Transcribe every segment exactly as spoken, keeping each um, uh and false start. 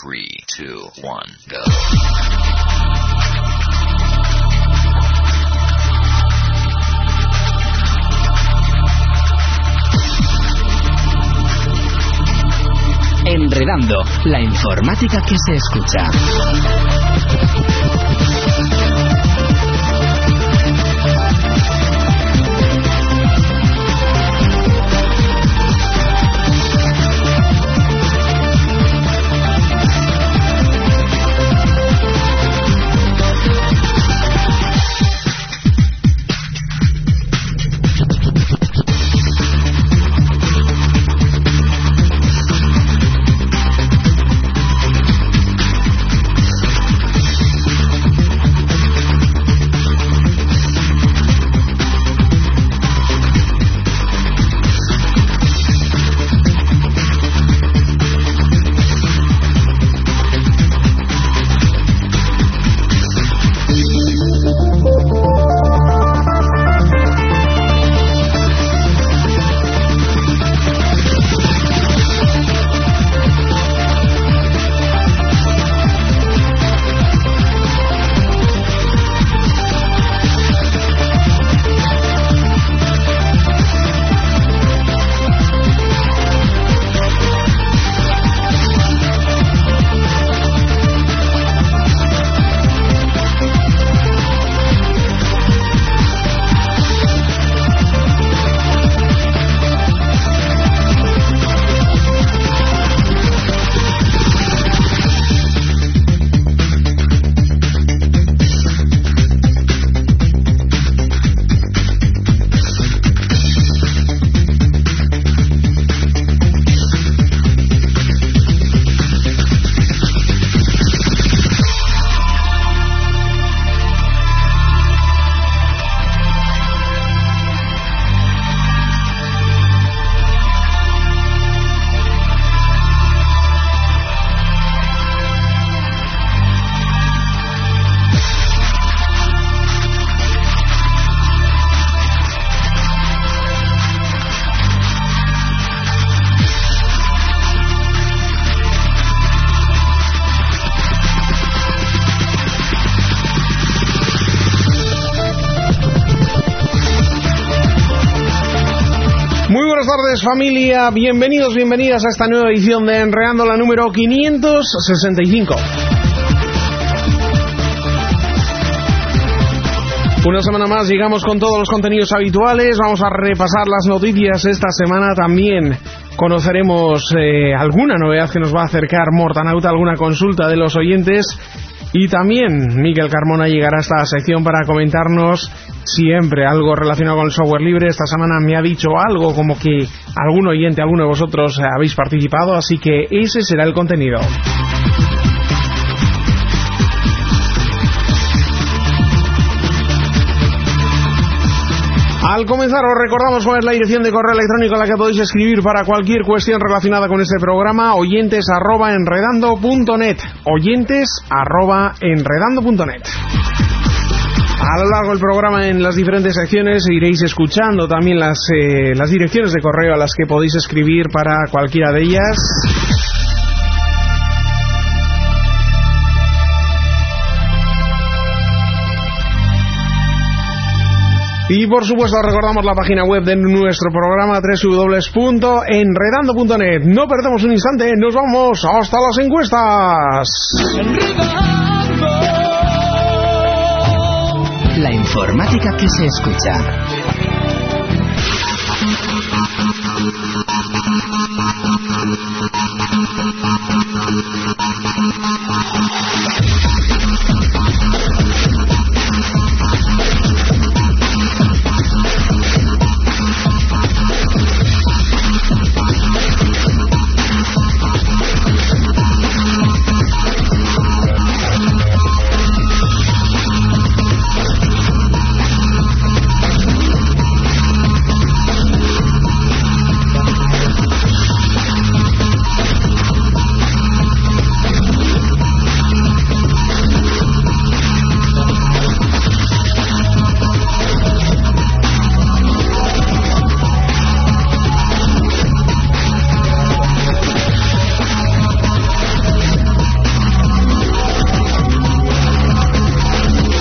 three, two, one, go. Enredando, la informática que se escucha. Buenas tardes, familia, bienvenidos, bienvenidas a esta nueva edición de Enredando, la número quinientos sesenta y cinco. Una semana más llegamos con todos los contenidos habituales. Vamos a repasar las noticias esta semana. También conoceremos eh, alguna novedad que nos va a acercar Mortanauta, alguna consulta de los oyentes. Y también Miquel Carmona llegará a esta sección para comentarnos siempre algo relacionado con el software libre. Esta semana me ha dicho algo como que algún oyente, alguno de vosotros habéis participado, así que ese será el contenido. Al comenzar os recordamos cuál es la dirección de correo electrónico a la que podéis escribir para cualquier cuestión relacionada con este programa: oyentes arroba enredando punto net, oyentes arroba enredando punto net. A lo largo del programa, en las diferentes secciones, iréis escuchando también las, eh, las direcciones de correo a las que podéis escribir para cualquiera de ellas. Y por supuesto recordamos la página web de nuestro programa, doble u doble u doble u punto enredando punto net. No perdemos un instante, nos vamos hasta las encuestas. La informática que se escucha.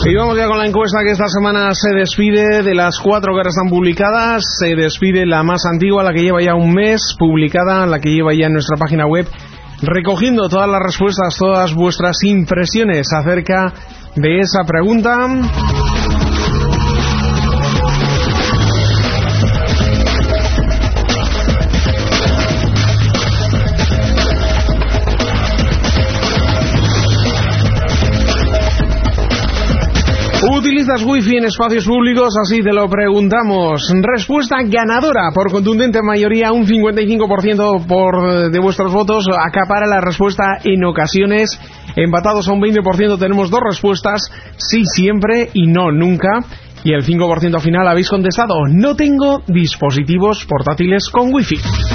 Y vamos ya con la encuesta que esta semana se despide. De las cuatro que ahora están publicadas, se despide la más antigua, la que lleva ya un mes publicada, la que lleva ya en nuestra página web, recogiendo todas las respuestas, todas vuestras impresiones acerca de esa pregunta. ¿Utilizas wifi en espacios públicos? Así te lo preguntamos. Respuesta ganadora por contundente mayoría, un cincuenta y cinco por ciento por, de vuestros votos acapara la respuesta en ocasiones. Empatados a un veinte por ciento tenemos dos respuestas, sí siempre y no nunca. Y el cinco por ciento final habéis contestado, no tengo dispositivos portátiles con wifi.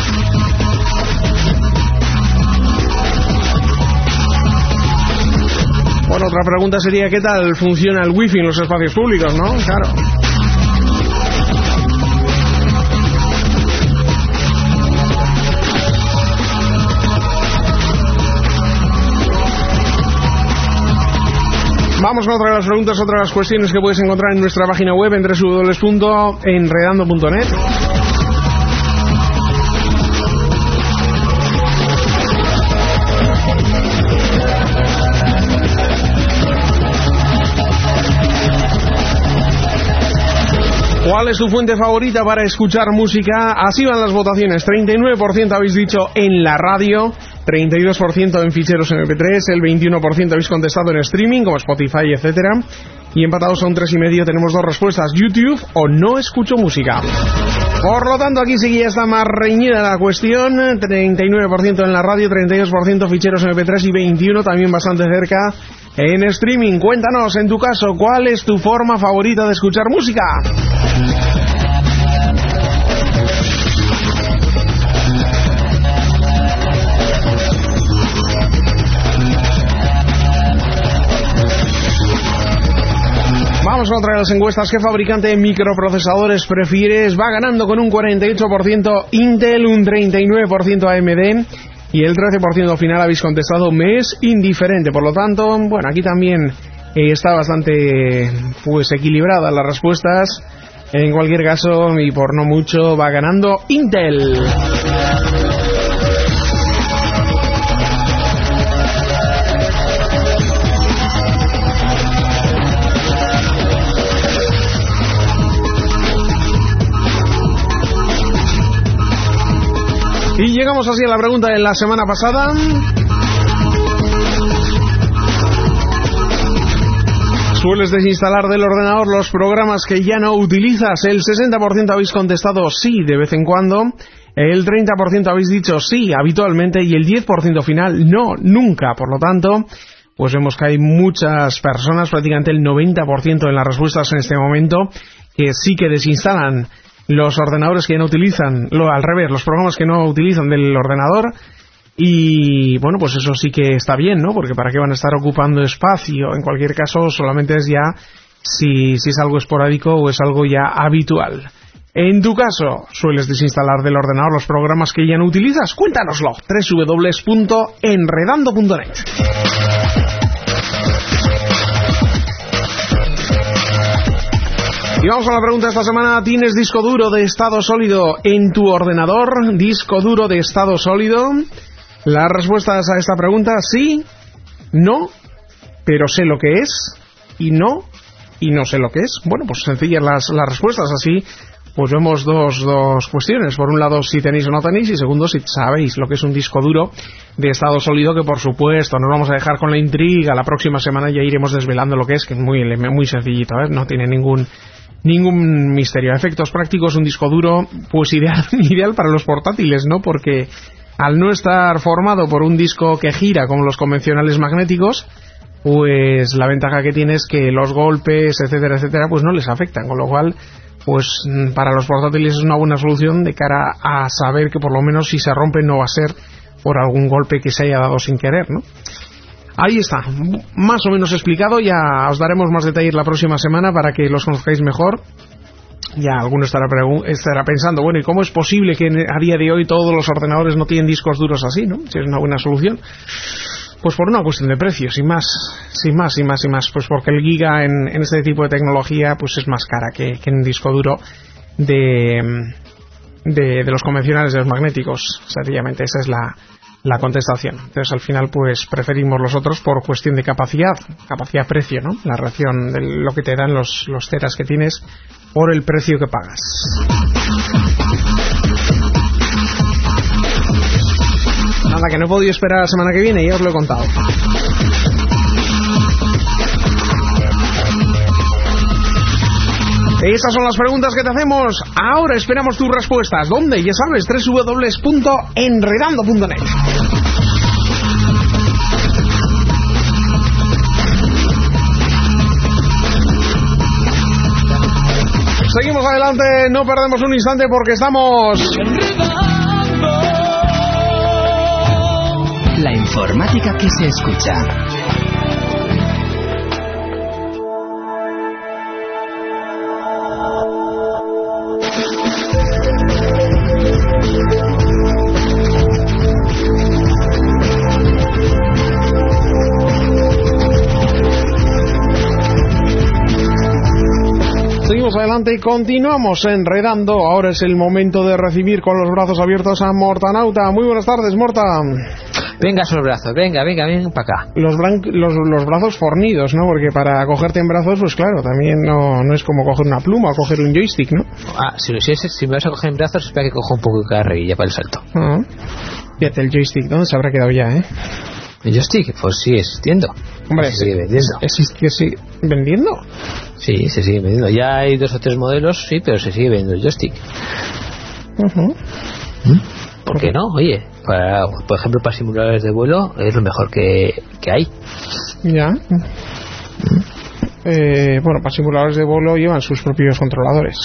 Bueno, otra pregunta sería, ¿qué tal funciona el wifi en los espacios públicos, no? Claro. Vamos con otra de las preguntas, otra de las cuestiones que puedes encontrar en nuestra página web en doble u doble u doble u punto enredando punto net. ¿Cuál es tu fuente favorita para escuchar música? Así van las votaciones. treinta y nueve por ciento habéis dicho en la radio, treinta y dos por ciento en ficheros eme pe tres, el veintiuno por ciento habéis contestado en streaming, como Spotify, etcétera. Y empatados a un tres y medio tenemos dos respuestas, YouTube o no escucho música. Por lo tanto, aquí sí que ya está más reñida la cuestión. treinta y nueve por ciento en la radio, treinta y dos por ciento ficheros eme pe tres y veintiuno también bastante cerca en streaming. Cuéntanos, en tu caso, ¿cuál es tu forma favorita de escuchar música? Vamos a otra de las encuestas. ¿Qué fabricante de microprocesadores prefieres? Va ganando con un cuarenta y ocho por ciento Intel, un treinta y nueve por ciento A M D y el trece por ciento final habéis contestado me es indiferente. Por lo tanto, bueno, aquí también eh, está bastante pues equilibrada las respuestas. En cualquier caso, y por no mucho, va ganando Intel. Y llegamos así a la pregunta de la semana pasada. ¿Sueles desinstalar del ordenador los programas que ya no utilizas? El sesenta por ciento habéis contestado sí de vez en cuando, el treinta por ciento habéis dicho sí habitualmente y el diez por ciento final no, nunca. Por lo tanto, pues vemos que hay muchas personas, prácticamente el noventa por ciento de las respuestas en este momento, que sí que desinstalan los ordenadores que ya no utilizan, lo, al revés, los programas que no utilizan del ordenador. Y bueno, pues eso sí que está bien, ¿no? Porque para qué van a estar ocupando espacio. En cualquier caso, solamente es ya si, si es algo esporádico o es algo ya habitual. En tu caso, ¿sueles desinstalar del ordenador los programas que ya no utilizas? Cuéntanoslo. doble u doble u doble u punto enredando punto net. Y vamos a la pregunta de esta semana. ¿Tienes disco duro de estado sólido en tu ordenador? ¿Disco duro de estado sólido? Las respuestas a esta pregunta, sí, no, pero sé lo que es, y no, y no sé lo que es. Bueno, pues sencillas las, las respuestas, así pues vemos dos, dos cuestiones. Por un lado, si tenéis o no tenéis, y segundo, si sabéis lo que es un disco duro de estado sólido, que por supuesto nos vamos a dejar con la intriga. La próxima semana ya iremos desvelando lo que es, que es muy, muy sencillito, ¿eh? No tiene ningún... Ningún misterio. A efectos prácticos, un disco duro, pues ideal, ideal para los portátiles, ¿no? Porque al no estar formado por un disco que gira como los convencionales magnéticos, pues la ventaja que tiene es que los golpes, etcétera, etcétera, pues no les afectan. Con lo cual, pues para los portátiles es una buena solución de cara a saber que por lo menos si se rompe no va a ser por algún golpe que se haya dado sin querer, ¿no? Ahí está, más o menos explicado. Ya os daremos más detalles la próxima semana para que los conozcáis mejor. Ya alguno estará, estará pensando, bueno, ¿y cómo es posible que a día de hoy todos los ordenadores no tienen discos duros así, no? Si es una buena solución. Pues por una cuestión de precio, sin más, sin más, sin más, sin más. Pues porque el giga en, en este tipo de tecnología pues es más cara que, que en un disco duro de, de, de los convencionales, de los magnéticos. Sencillamente esa es la, la contestación. Entonces al final pues preferimos los otros por cuestión de capacidad, capacidad-precio, ¿no? La relación de lo que te dan los, los teras que tienes por el precio que pagas. Nada, que no he podido esperar la semana que viene, ya os lo he contado. Esas son las preguntas que te hacemos. Ahora esperamos tus respuestas. ¿Dónde? Ya sabes, doble u doble u doble u punto enredando punto net. Seguimos adelante, no perdemos un instante porque estamos... La informática que se escucha. Seguimos adelante y continuamos enredando. Ahora es el momento de recibir con los brazos abiertos a Mortanauta. Muy buenas tardes, Morta. Venga esos brazos, venga, venga, ven para acá. Los, los, los brazos fornidos, ¿no? Porque para cogerte en brazos, pues claro, también no, no es como coger una pluma o coger un joystick, ¿no? Ah, si, si, si me vas a coger en brazos, espera que coja un poco de carrerilla para el salto. Ah, fíjate, el joystick, ¿dónde se habrá quedado ya, eh? ¿El joystick? Pues sigue existiendo. Hombre, se sigue vendiendo. ¿Existe, sigue vendiendo? Sí, se sigue vendiendo. Ya hay dos o tres modelos, sí, pero se sigue vendiendo el joystick. Uh-huh. ¿Por qué no? Oye, para, por ejemplo, para simuladores de vuelo es lo mejor que, que hay. Ya. ¿Mm? Eh, bueno, para simuladores de vuelo llevan sus propios controladores.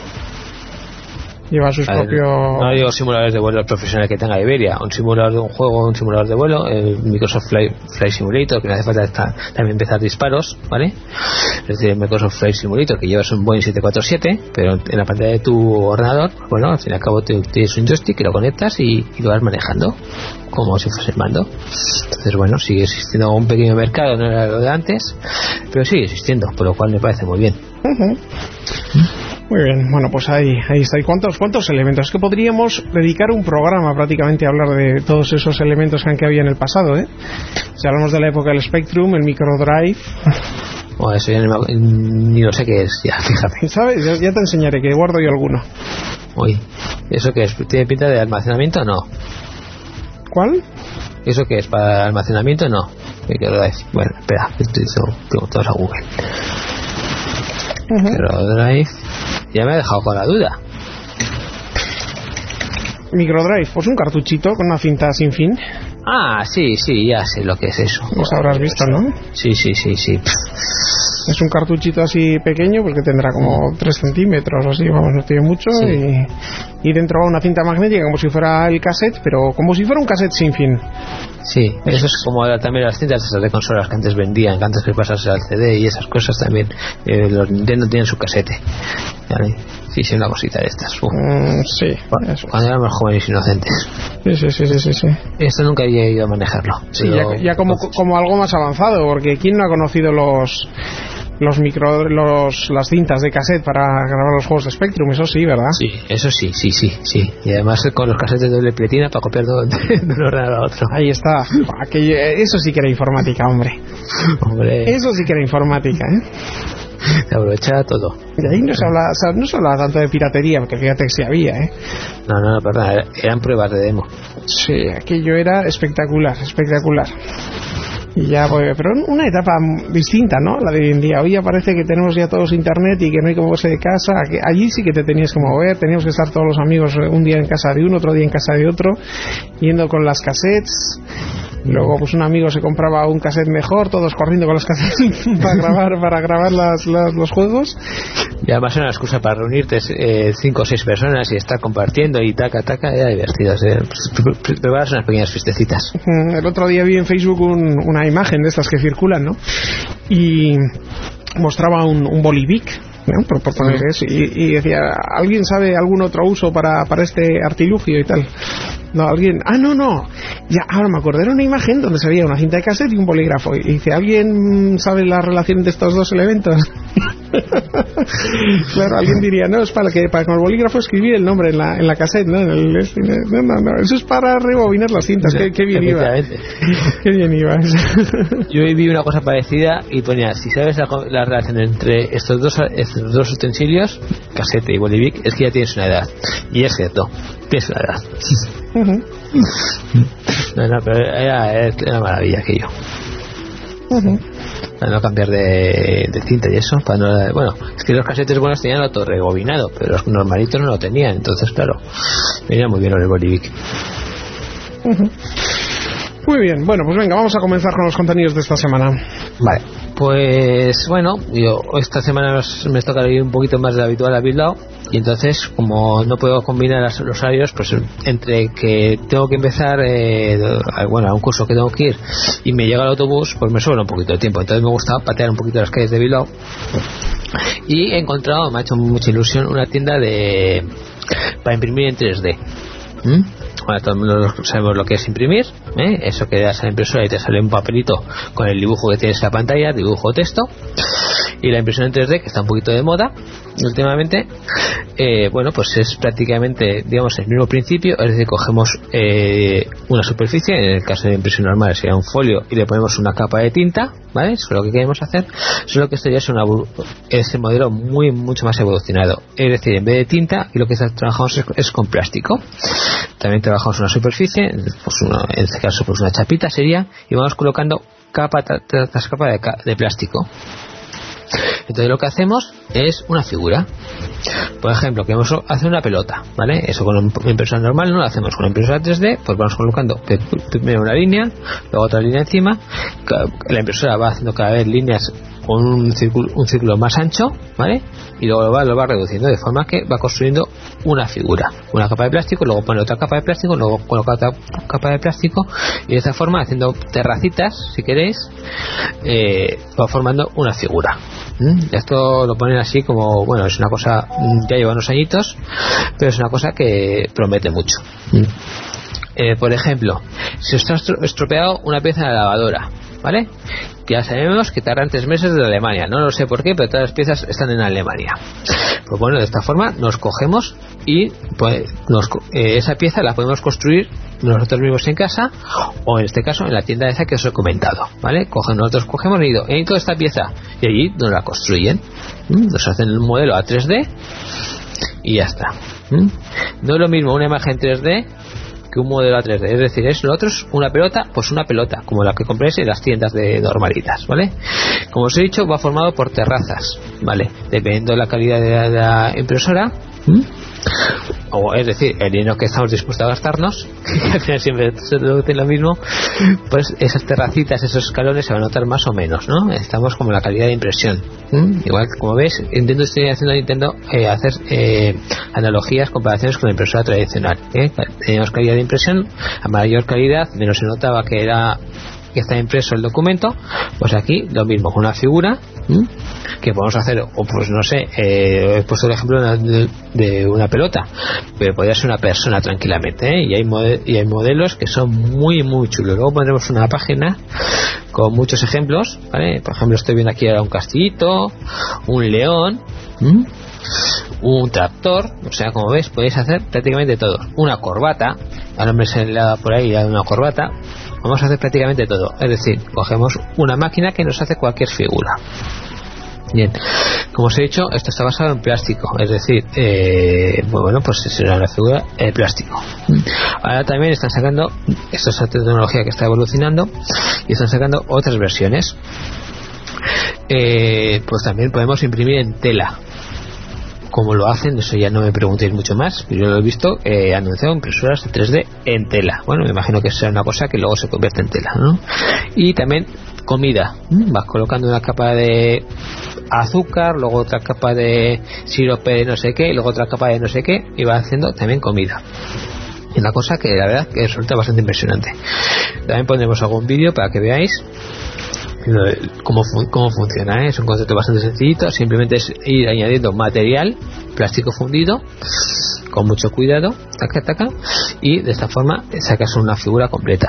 Lleva sus ver, propios... No digo simuladores de vuelo profesionales que tenga Iberia. Un simulador de un juego, un simulador de vuelo, el Microsoft Flight, Flight Simulator, que no hace falta estar, también empezar disparos, ¿vale? Es decir, el Microsoft Flight Simulator, que llevas un Boeing siete cuatro siete, pero en la pantalla de tu ordenador, bueno, al fin y al cabo te, tienes un joystick que lo conectas y, y lo vas manejando como si fuese el mando. Entonces, bueno, sigue existiendo un pequeño mercado, no era lo de antes, pero sigue existiendo, por lo cual me parece muy bien. Uh-huh. Muy bien, bueno, pues ahí, ahí está. ¿Y cuántos, cuántos elementos? Es que podríamos dedicar un programa prácticamente a hablar de todos esos elementos que había en el pasado, ¿eh? Si hablamos de la época del Spectrum, el Microdrive... Bueno, eso ya ni, ni lo sé qué es, ya, fíjate. ¿Sabes? Ya, ya te enseñaré, que guardo yo alguno. Uy, ¿eso qué es? ¿Tiene pinta de almacenamiento o no? ¿Cuál? ¿Eso qué es? ¿Para almacenamiento o no? Microdrive. Bueno, espera, tengo todos a Google. Uh-huh. Microdrive. Ya me ha dejado con la duda. Microdrive, pues un cartuchito con una cinta sin fin. Ah, sí, sí, ya sé lo que es eso. Pues habrás visto, ¿no? Sí, sí, sí, sí. Es un cartuchito así pequeño, porque tendrá como tres centímetros o así, vamos, no tiene mucho. Sí. Y, y dentro va una cinta magnética como si fuera el cassette, pero como si fuera un cassette sin fin. Sí, eso es como también las cintas esas de consolas que antes vendían, que antes que pasase al C D y esas cosas también. Eh, los Nintendo tienen su casete. ¿Vale? Sí, sí, una cosita de estas. Uh. Mm, sí. Cuando, cuando éramos jóvenes inocentes. Sí, sí, sí, sí, sí, sí. Esto nunca había ido a manejarlo. Sí, ya, ya como, como algo más avanzado, porque ¿quién no ha conocido los... los micro los las cintas de cassette para grabar los juegos de Spectrum? Eso sí, ¿verdad? Sí, eso sí, sí, sí, sí. Y además con los cassettes de doble pletina para copiar de, de un ordenador a otro. Ahí está. Aquello, eso sí que era informática, hombre. Hombre. Eso sí que era informática, ¿eh? Se aprovechaba todo. Y ahí no se habla, o sea, no se hablaba tanto de piratería, porque fíjate que sí había, ¿eh? No, no, no, perdón, eran pruebas de demo. Sí, aquello era espectacular, espectacular. Y ya, pues, pero una etapa distinta, ¿no? La de hoy en día. Hoy ya parece que tenemos ya todos internet y que no hay como irse de casa. Que allí sí que te tenías que mover, teníamos que estar todos los amigos un día en casa de uno, otro día en casa de otro, yendo con las cassettes. Luego, pues un amigo se compraba un cassette mejor, todos corriendo con los cassettes para grabar, para grabar las, las, los juegos. Y además era una excusa para reunirte eh, cinco o seis personas y estar compartiendo y taca, taca, era divertido. ¿eh? Preparas unas pequeñas fiestecitas. El otro día vi en Facebook un, una imagen de estas que circulan, ¿no? Y mostraba un, un Bolivic, ¿no? Por, por poner eso. Y, y decía, ¿alguien sabe algún otro uso para, para este artilugio y tal? No, alguien... Ah, no, no. Ya, ahora me acuerdo. Era una imagen donde se veía una cinta de cassette y un bolígrafo. Y dice, ¿alguien sabe la relación entre estos dos elementos? Claro, alguien diría, no, es para que para con el bolígrafo escribir el nombre en la, en la cassette, ¿no? En el, no, no, no, eso es para rebobinar las cintas. Qué, qué bien iba. Qué bien iba. Yo vi una cosa parecida y ponía, si sabes la, la relación entre estos dos estos dos utensilios, cassette y bolivic, es que ya tienes una edad. Y es cierto, tienes una edad. Uh-huh. No, no, pero era, era una maravilla aquello. Uh-huh. Para no cambiar de, de cinta y eso, para no, bueno, es que los casetes buenos tenían el autorrebobinado, pero los normalitos no lo tenían, entonces claro, venía muy bien el bolivic. Uh-huh. Muy bien, bueno, pues venga, vamos a comenzar con los contenidos de esta semana. Vale, pues bueno, yo esta semana nos, me toca ir un poquito más de lo habitual a Bilbao, y entonces como no puedo combinar las, los horarios, pues entre que tengo que empezar eh, bueno, a un curso que tengo que ir y me llega el autobús, pues me sobra un poquito de tiempo. Entonces me gusta patear un poquito las calles de Bilbao y he encontrado, me ha hecho mucha ilusión, una tienda de para imprimir en tres D. ¿Mm? Bueno, todo el mundo sabemos lo que es imprimir, ¿eh? Eso que das a la impresora y te sale un papelito con el dibujo que tienes en la pantalla, dibujo o texto. Y la impresión en tres D, que está un poquito de moda últimamente, eh, bueno, pues es prácticamente, digamos, el mismo principio. Es decir, cogemos eh, una superficie, en el caso de impresión normal sería un folio, y le ponemos una capa de tinta, ¿vale? Eso es lo que queremos hacer. Solo que esto ya es una es el modelo muy mucho más evolucionado. Es decir, en vez de tinta, y lo que trabajamos es, es con plástico. También trabajamos una superficie, pues una, en este caso pues una chapita sería, y vamos colocando capa tras capa de, de plástico. Entonces lo que hacemos es una figura. Por ejemplo, queremos hacer una pelota, ¿vale? Eso con una impresora normal no lo hacemos. Con una impresora tres D, pues vamos colocando primero una línea, luego otra línea encima. La impresora va haciendo cada vez líneas con un círculo, un círculo más ancho, ¿vale? Y luego lo va, lo va reduciendo de forma que va construyendo una figura, una capa de plástico, luego pone otra capa de plástico, luego coloca otra capa de plástico, y de esta forma, haciendo terracitas, si queréis, eh, va formando una figura. ¿Mm? Esto lo ponen así como, bueno, es una cosa, ya lleva unos añitos, pero es una cosa que promete mucho. ¿Mm? Eh, por ejemplo, si os ha estropeado una pieza de la lavadora, ¿vale? Que ya sabemos que tardan tres meses de Alemania, no lo sé por qué, pero todas las piezas están en Alemania. Pues bueno, de esta forma nos cogemos y pues, nos, eh, esa pieza la podemos construir nosotros mismos en casa, o en este caso en la tienda esa que os he comentado, ¿vale? Cogen, nosotros cogemos y digo, en toda esta pieza, y allí nos la construyen, ¿Mm? Nos hacen el modelo a tres D y ya está. ¿Mm? No es lo mismo una imagen tres D que un modelo a tres D, es decir, es lo otro es una pelota, pues una pelota como la que compréis en las tiendas de normalitas, ¿vale? Como os he dicho, va formado por terrazas, ¿vale? Dependiendo de la calidad de la, de la impresora, ¿Mm? o es decir, el dinero que estamos dispuestos a gastarnos, que al final siempre se reduce lo mismo, pues esas terracitas, esos escalones se van a notar más o menos, ¿no? Estamos como la calidad de impresión. ¿Mm? Igual, como ves, intento estoy haciendo intento eh, hacer eh, analogías, comparaciones con la impresora tradicional, ¿eh? Teníamos calidad de impresión, a mayor calidad menos se notaba que era que está impreso el documento. Pues aquí lo mismo, con una figura, ¿m? que podemos hacer, o pues no sé, eh, he puesto el ejemplo de, de una pelota, pero podría ser una persona tranquilamente, ¿eh? y, hay model, y hay modelos que son muy muy chulos. Luego pondremos una página con muchos ejemplos, ¿vale? Por ejemplo, estoy viendo aquí ahora un castillito, un león, ¿m? un tractor, o sea, como ves, podéis hacer prácticamente todo. Una corbata, al hombre se le da por ahí da una corbata. Vamos a hacer prácticamente todo, es decir, cogemos una máquina que nos hace cualquier figura. Bien, como os he dicho, esto está basado en plástico, es decir, eh, bueno, pues será una figura de plástico. Ahora también están sacando, esto es otra tecnología que está evolucionando, y están sacando otras versiones. Eh, pues también podemos imprimir en tela. Como lo hacen, eso ya no me preguntéis mucho más, yo lo he visto eh, anunciado impresoras de tres D en tela. Bueno, me imagino que será una cosa que luego se convierte en tela, ¿no? Y también comida, vas colocando una capa de azúcar, luego otra capa de sirope de no sé qué, y luego otra capa de no sé qué, y vas haciendo también comida. Y una cosa que la verdad que resulta bastante impresionante. También pondremos algún vídeo para que veáis cómo, cómo funciona, ¿eh? Es un concepto bastante sencillito, simplemente es ir añadiendo material, plástico fundido, con mucho cuidado, taca, taca, y de esta forma sacas una figura completa.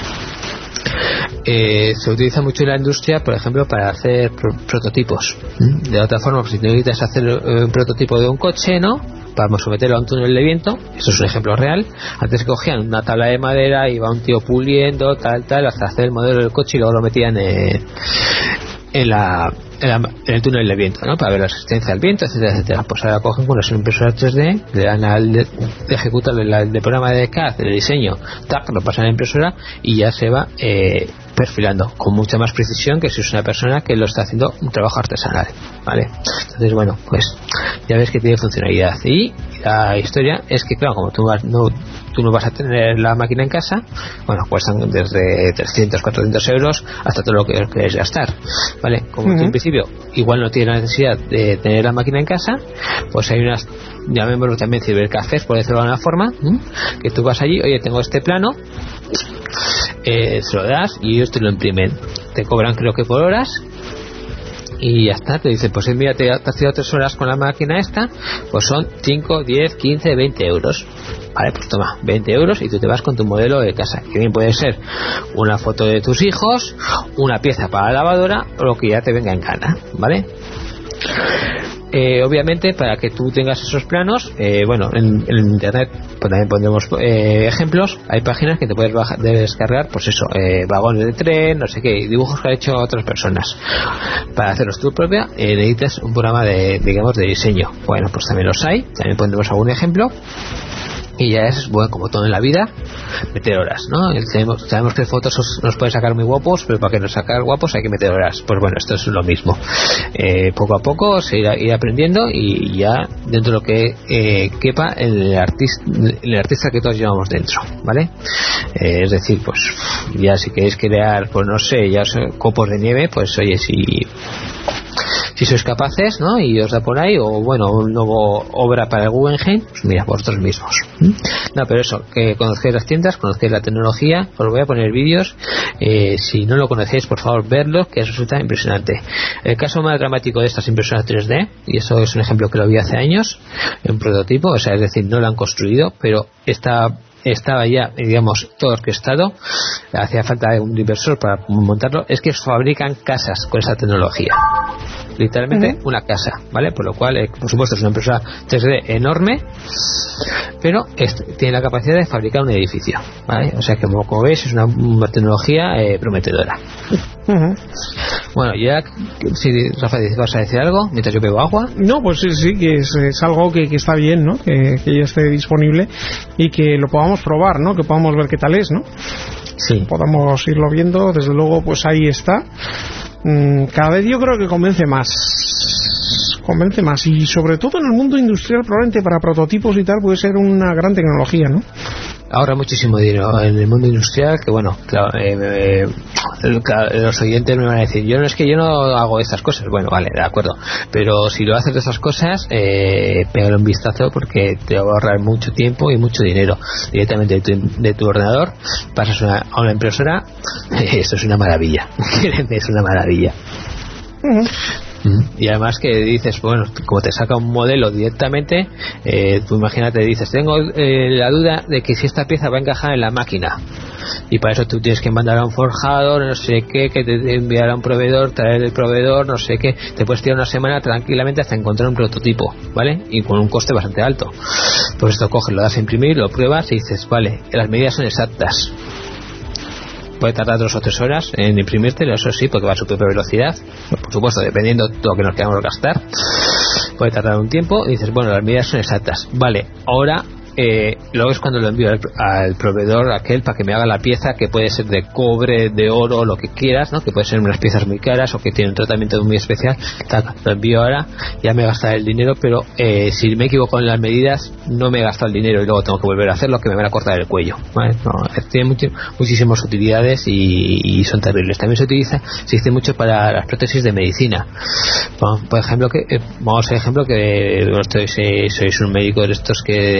Eh, se utiliza mucho en la industria, por ejemplo, para hacer pro- prototipos. De otra forma, pues, si necesitas hacer eh, un prototipo de un coche, ¿no?, para someterlo a un túnel de viento, esto es un ejemplo real. Antes cogían una tabla de madera, iba un tío puliendo, tal, tal, hasta hacer el modelo del coche y luego lo metían eh, en la En, la, en el túnel de viento, ¿no?, para ver la resistencia al viento, etcétera, etcétera. Pues ahora cogen con las impresoras tres D, le dan al de, de ejecutar el, el programa de C A D, el diseño, tac, lo pasan a la impresora y ya se va eh, perfilando con mucha más precisión que si es una persona que lo está haciendo un trabajo artesanal, ¿vale? Entonces, bueno, pues ya ves que tiene funcionalidad. Y la historia es que, claro, como tú vas, no tú no vas a tener la máquina en casa, bueno, cuestan desde trescientos, cuatrocientos euros hasta todo lo que quieres gastar, ¿vale? Como uh-huh. tú en principio igual no tienes la necesidad de tener la máquina en casa, pues hay unas, llamémoslo también cibercafés, por decirlo de alguna forma, ¿eh? Que tú vas allí, oye, tengo este plano, eh, se lo das y ellos te lo imprimen, te cobran creo que por horas y ya está, te dicen, pues mira, te has tirado tres horas con la máquina esta, pues son cinco, diez, quince, veinte euros. Vale, pues toma, veinte euros y tú te vas con tu modelo de casa, que bien puede ser una foto de tus hijos, una pieza para la lavadora o lo que ya te venga en gana, ¿vale? Eh, obviamente, para que tú tengas esos planos, eh, bueno, en, en internet pues también pondremos eh, ejemplos. Hay páginas que te puedes bajar, descargar, pues eso, eh, vagones de tren, no sé qué, dibujos que han hecho otras personas. Para hacerlos tú propia, eh, necesitas un programa de, digamos, de diseño. Bueno, pues también los hay, también pondremos algún ejemplo. Y ya es, bueno, como todo en la vida, meter horas, ¿no? Sabemos, sabemos que fotos nos, nos pueden sacar muy guapos, pero para que nos sacar guapos hay que meter horas. Pues bueno, esto es lo mismo. Eh, poco a poco se irá, irá aprendiendo y ya dentro de lo que eh, quepa el artista, el artista que todos llevamos dentro, ¿vale? Eh, es decir, pues ya si queréis crear, pues no sé, ya copos de nieve, pues oye, si... si sois capaces, ¿no?, y os da por ahí, o bueno, un nuevo obra para el Guggenheim, pues mira, vosotros mismos. ¿Mm? No, pero eso, que conozcáis las tiendas, conozcáis la tecnología, os voy a poner vídeos, eh, si no lo conocéis, por favor, verlo, que resulta impresionante. El caso más dramático de estas impresoras tres D, y eso es un ejemplo que lo vi hace años, un prototipo, o sea, es decir, no lo han construido, pero está... estaba ya, digamos, todo orquestado, hacía falta un inversor para montarlo, es que fabrican casas con esa tecnología, literalmente uh-huh. una casa, ¿vale? Por lo cual, eh, por supuesto, es una empresa tres D enorme, pero es, tiene la capacidad de fabricar un edificio, ¿vale? O sea que, como, como veis, es una, una tecnología eh, prometedora. Uh-huh. Bueno, ya, si Rafa, ¿vas a decir algo mientras yo bebo agua? No, pues sí, sí, que es, es algo que, que está bien, ¿no? Que, que ya esté disponible y que lo podamos probar, ¿no? Que podamos ver qué tal es, ¿no? Sí. Podamos irlo viendo, desde luego, pues ahí está. Mm, cada vez yo creo que convence más. Convence más. Y sobre todo en el mundo industrial, probablemente para prototipos y tal, puede ser una gran tecnología, ¿no? Ahorra muchísimo dinero en el mundo industrial, que bueno, claro, eh, eh, los oyentes me van a decir, yo no es que yo no hago estas cosas, bueno, vale, de acuerdo, pero si lo haces de esas cosas, eh, pégale un vistazo porque te va a ahorrar mucho tiempo y mucho dinero directamente de tu, de tu ordenador, pasas una, a una impresora, esto es una maravilla, es una maravilla. Uh-huh. Y además que dices, bueno, como te saca un modelo directamente, eh, tú imagínate, dices, tengo eh, la duda de que si esta pieza va a encajar en la máquina, y para eso tú tienes que mandar a un forjador, no sé qué, que te enviar a un proveedor, traer el proveedor, no sé qué, te puedes tirar una semana tranquilamente hasta encontrar un prototipo, ¿vale? Y con un coste bastante alto. Pues esto coges, lo das a imprimir, lo pruebas y dices, vale, las medidas son exactas. Puede tardar dos o tres horas en imprimírtelo, eso sí, porque va a su propia velocidad, por supuesto, dependiendo de lo que nos queramos gastar. Puede tardar un tiempo y dices, bueno, las medidas son exactas, vale, ahora eh, luego es cuando lo envío al, al proveedor aquel para que me haga la pieza, que puede ser de cobre, de oro, lo que quieras, ¿no? Que puede ser unas piezas muy caras o que tienen un tratamiento muy especial, tal, lo envío ahora, ya me he gastado el dinero, pero eh, si me equivoco en las medidas no me he gastado el dinero y luego tengo que volver a hacerlo, que me van a cortar el cuello, ¿vale? No, tiene mucho, muchísimas utilidades y, y son terribles. También se utiliza, se dice mucho para las prótesis de medicina. Bueno, por ejemplo, que eh, vamos a ejemplo que bueno, sois, sois un médico de estos que operan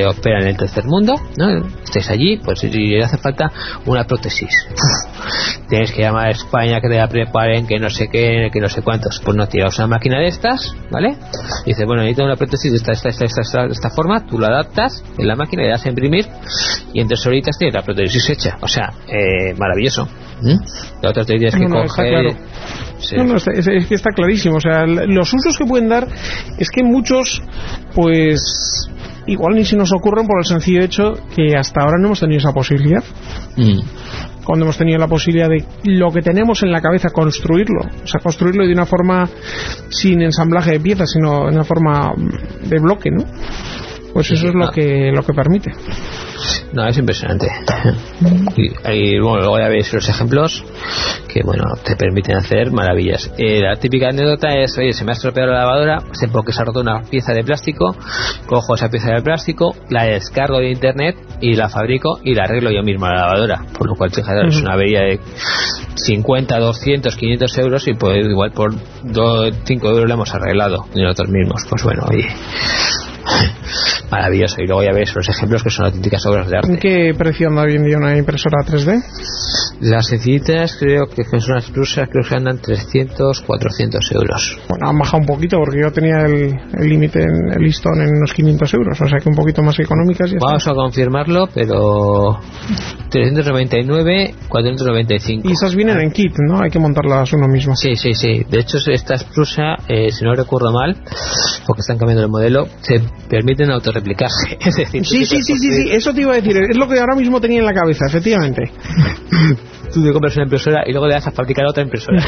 en el tercer mundo, ¿no? Estáis allí, pues si le hace falta una prótesis, tienes que llamar a España que te la preparen, que no sé qué, que no sé cuántos. Pues no, tiraos una máquina de estas, ¿vale? Y dice, bueno, necesito una prótesis de esta, esta, esta, esta, esta, de esta forma, tú la adaptas en la máquina, le das a imprimir y en tres horitas tienes la prótesis hecha. O sea, eh, maravilloso. ¿Mm? La otra te tienes que no, no, coger... Sí. No, no, es, es que está clarísimo. O sea, los usos que pueden dar es que muchos, pues igual ni se nos ocurren por el sencillo hecho que hasta ahora no hemos tenido esa posibilidad. Mm. Cuando hemos tenido la posibilidad de lo que tenemos en la cabeza construirlo, o sea, construirlo de una forma sin ensamblaje de piezas, sino de una forma de bloque, ¿no? Pues eso es lo que lo que permite. No, es impresionante. Y, y bueno, luego ya veis los ejemplos que, bueno, te permiten hacer maravillas. Eh, la típica anécdota es, oye, se me ha estropeado la lavadora, sé porque se ha roto una pieza de plástico, cojo esa pieza de plástico, la descargo de internet y la fabrico y la arreglo yo mismo a la lavadora. Por lo cual, fíjate, uh-huh. es una avería de cincuenta, doscientos, quinientos euros y pues igual por cinco euros la hemos arreglado nosotros mismos. Pues bueno, oye, maravilloso. Y luego ya ves los ejemplos que son auténticas obras de arte. ¿En qué precio anda hoy en día una impresora tres D? Las sencillitas creo que son las plusas, creo que andan trescientos, cuatrocientos euros. Bueno, han bajado un poquito porque yo tenía el límite, el, el listón en unos quinientos euros, o sea que un poquito más económicas. Y vamos a confirmarlo, pero trescientos noventa y nueve, cuatrocientos noventa y cinco. Y esas vienen en kit, ¿no? Hay que montarlas uno mismo. Sí, sí, sí. De hecho, estas plusas, eh, si no recuerdo mal, porque están cambiando el modelo, se permiten autorreplicarse. Es decir, sí, sí, sí, sí, sí, eso te iba a decir. Es lo que ahora mismo tenía en la cabeza, efectivamente. Tú te compras una impresora y luego le das a fabricar otra impresora.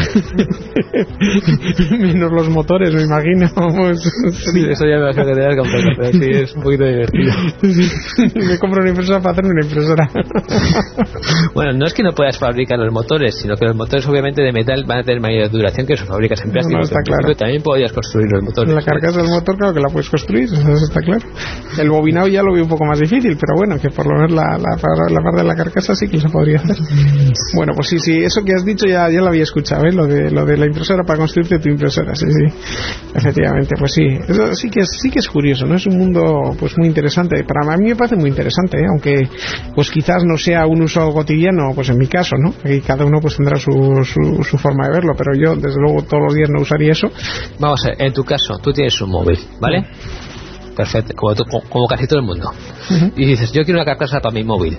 Menos los motores, me imagino. Sí, eso ya me vas a que te das comprar, pero sí, es un poquito divertido. Sí, me compro una impresora para hacerme una impresora. Bueno, no es que no puedas fabricar los motores, sino que los motores obviamente de metal van a tener mayor duración que si fabricas en plástico. No, no, está claro. También podrías construir los motores. La carcasa del motor, claro que la puedes construir, eso está claro. El bobinado ya lo veo un poco más difícil, pero bueno, que por lo menos la, la, la parte de la carcasa sí que se podría hacer. Bueno, pues sí, sí, eso que has dicho ya, ya lo había escuchado, ¿eh? Lo de, lo de la impresora para construirte tu impresora, sí, sí, efectivamente, pues sí, eso sí que es, sí que es curioso, ¿no? Es un mundo pues muy interesante, para mí me parece muy interesante, ¿eh? Aunque pues quizás no sea un uso cotidiano, pues en mi caso, ¿no? Y cada uno pues tendrá su, su, su forma de verlo, pero yo desde luego todos los días no usaría eso. Vamos a ver, en tu caso, tú tienes un móvil, ¿vale? Uh-huh. Perfecto, como, tú, como casi todo el mundo. Uh-huh. Y dices, yo quiero una carcasa para mi móvil.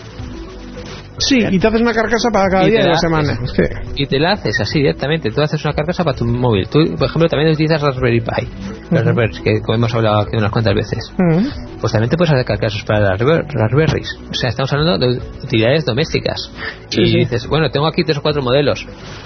Sí, y te haces una carcasa para cada día de la semana. Sí. Y te la haces así directamente. Tú haces una carcasa para tu móvil. Tú, por ejemplo, también utilizas Raspberry Pi. Uh-huh. Los Raspberries, que como hemos hablado aquí unas cuantas veces. Uh-huh. Pues también te puedes hacer carcasas para las Raspberries. O sea, estamos hablando de utilidades domésticas. Sí, y sí. dices, bueno, tengo aquí tres o cuatro modelos.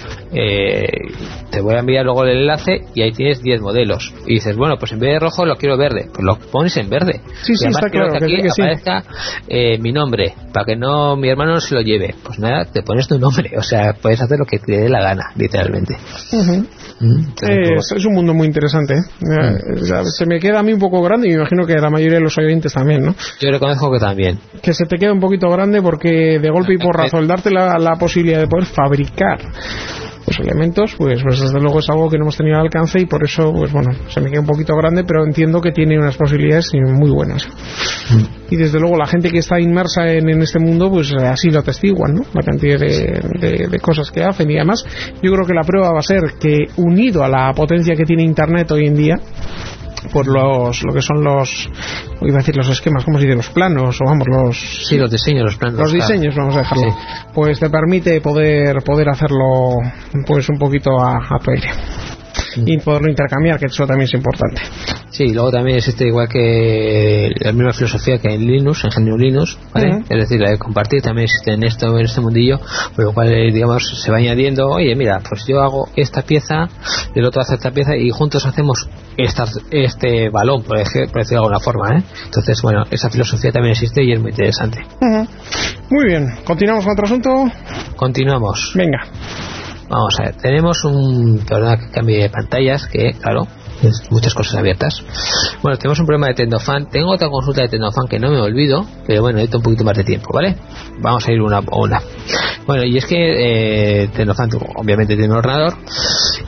Eh, te voy a enviar luego el enlace y ahí tienes diez modelos. Y dices, bueno, pues en vez de rojo lo quiero verde. Pues lo pones en verde. Sí, y sí, además está quiero claro que aquí que sí, que aparezca sí. eh, mi nombre, para que no mi hermano no se lo lleve. Pues nada, te pones tu nombre. O sea, puedes hacer lo que te dé la gana, literalmente. Uh-huh. Mm, es, es un mundo muy interesante, ¿eh? Mm. Se me queda a mí un poco grande y me imagino que a la mayoría de los oyentes también, ¿no? Yo reconozco que también. Que se te queda un poquito grande porque de golpe y porrazo el darte la, la posibilidad de poder fabricar los elementos, pues, pues desde luego es algo que no hemos tenido al alcance y por eso, pues bueno, se me queda un poquito grande, pero entiendo que tiene unas posibilidades muy buenas. Mm. Y desde luego la gente que está inmersa en, en este mundo, pues así lo atestiguan, ¿no? La cantidad de, de, de cosas que hacen y además yo creo que la prueba va a ser que unido a la potencia que tiene Internet hoy en día, por los lo que son los iba a decir los esquemas, ¿cómo se dice? Los planos o vamos los sí los diseños los planos los diseños vamos a dejarlo sí. Pues te permite poder poder hacerlo pues un poquito a, a tu aire mm. y poderlo intercambiar, que eso también es importante. Sí, luego también existe igual que la misma filosofía que en Linux, en G N U Linux, ¿vale? Uh-huh. Es decir, la de compartir también existe en esto, en este mundillo, por lo cual, digamos, se va añadiendo, oye, mira, pues yo hago esta pieza, el otro hace esta pieza y juntos hacemos esta, este balón, por, ejemplo, por decirlo de alguna forma, ¿eh? Entonces, bueno, esa filosofía también existe y es muy interesante. Uh-huh. Muy bien, ¿continuamos con otro asunto? Continuamos. Venga. Vamos a ver, tenemos un programa que cambie de pantallas, que, claro, muchas cosas abiertas. Bueno, tenemos un problema de Tecnofan. Tengo otra consulta de Tecnofan que no me olvido, pero bueno, necesito un poquito más de tiempo, ¿vale? Vamos a ir una a una. Bueno, y es que eh, Tecnofan obviamente tiene un ordenador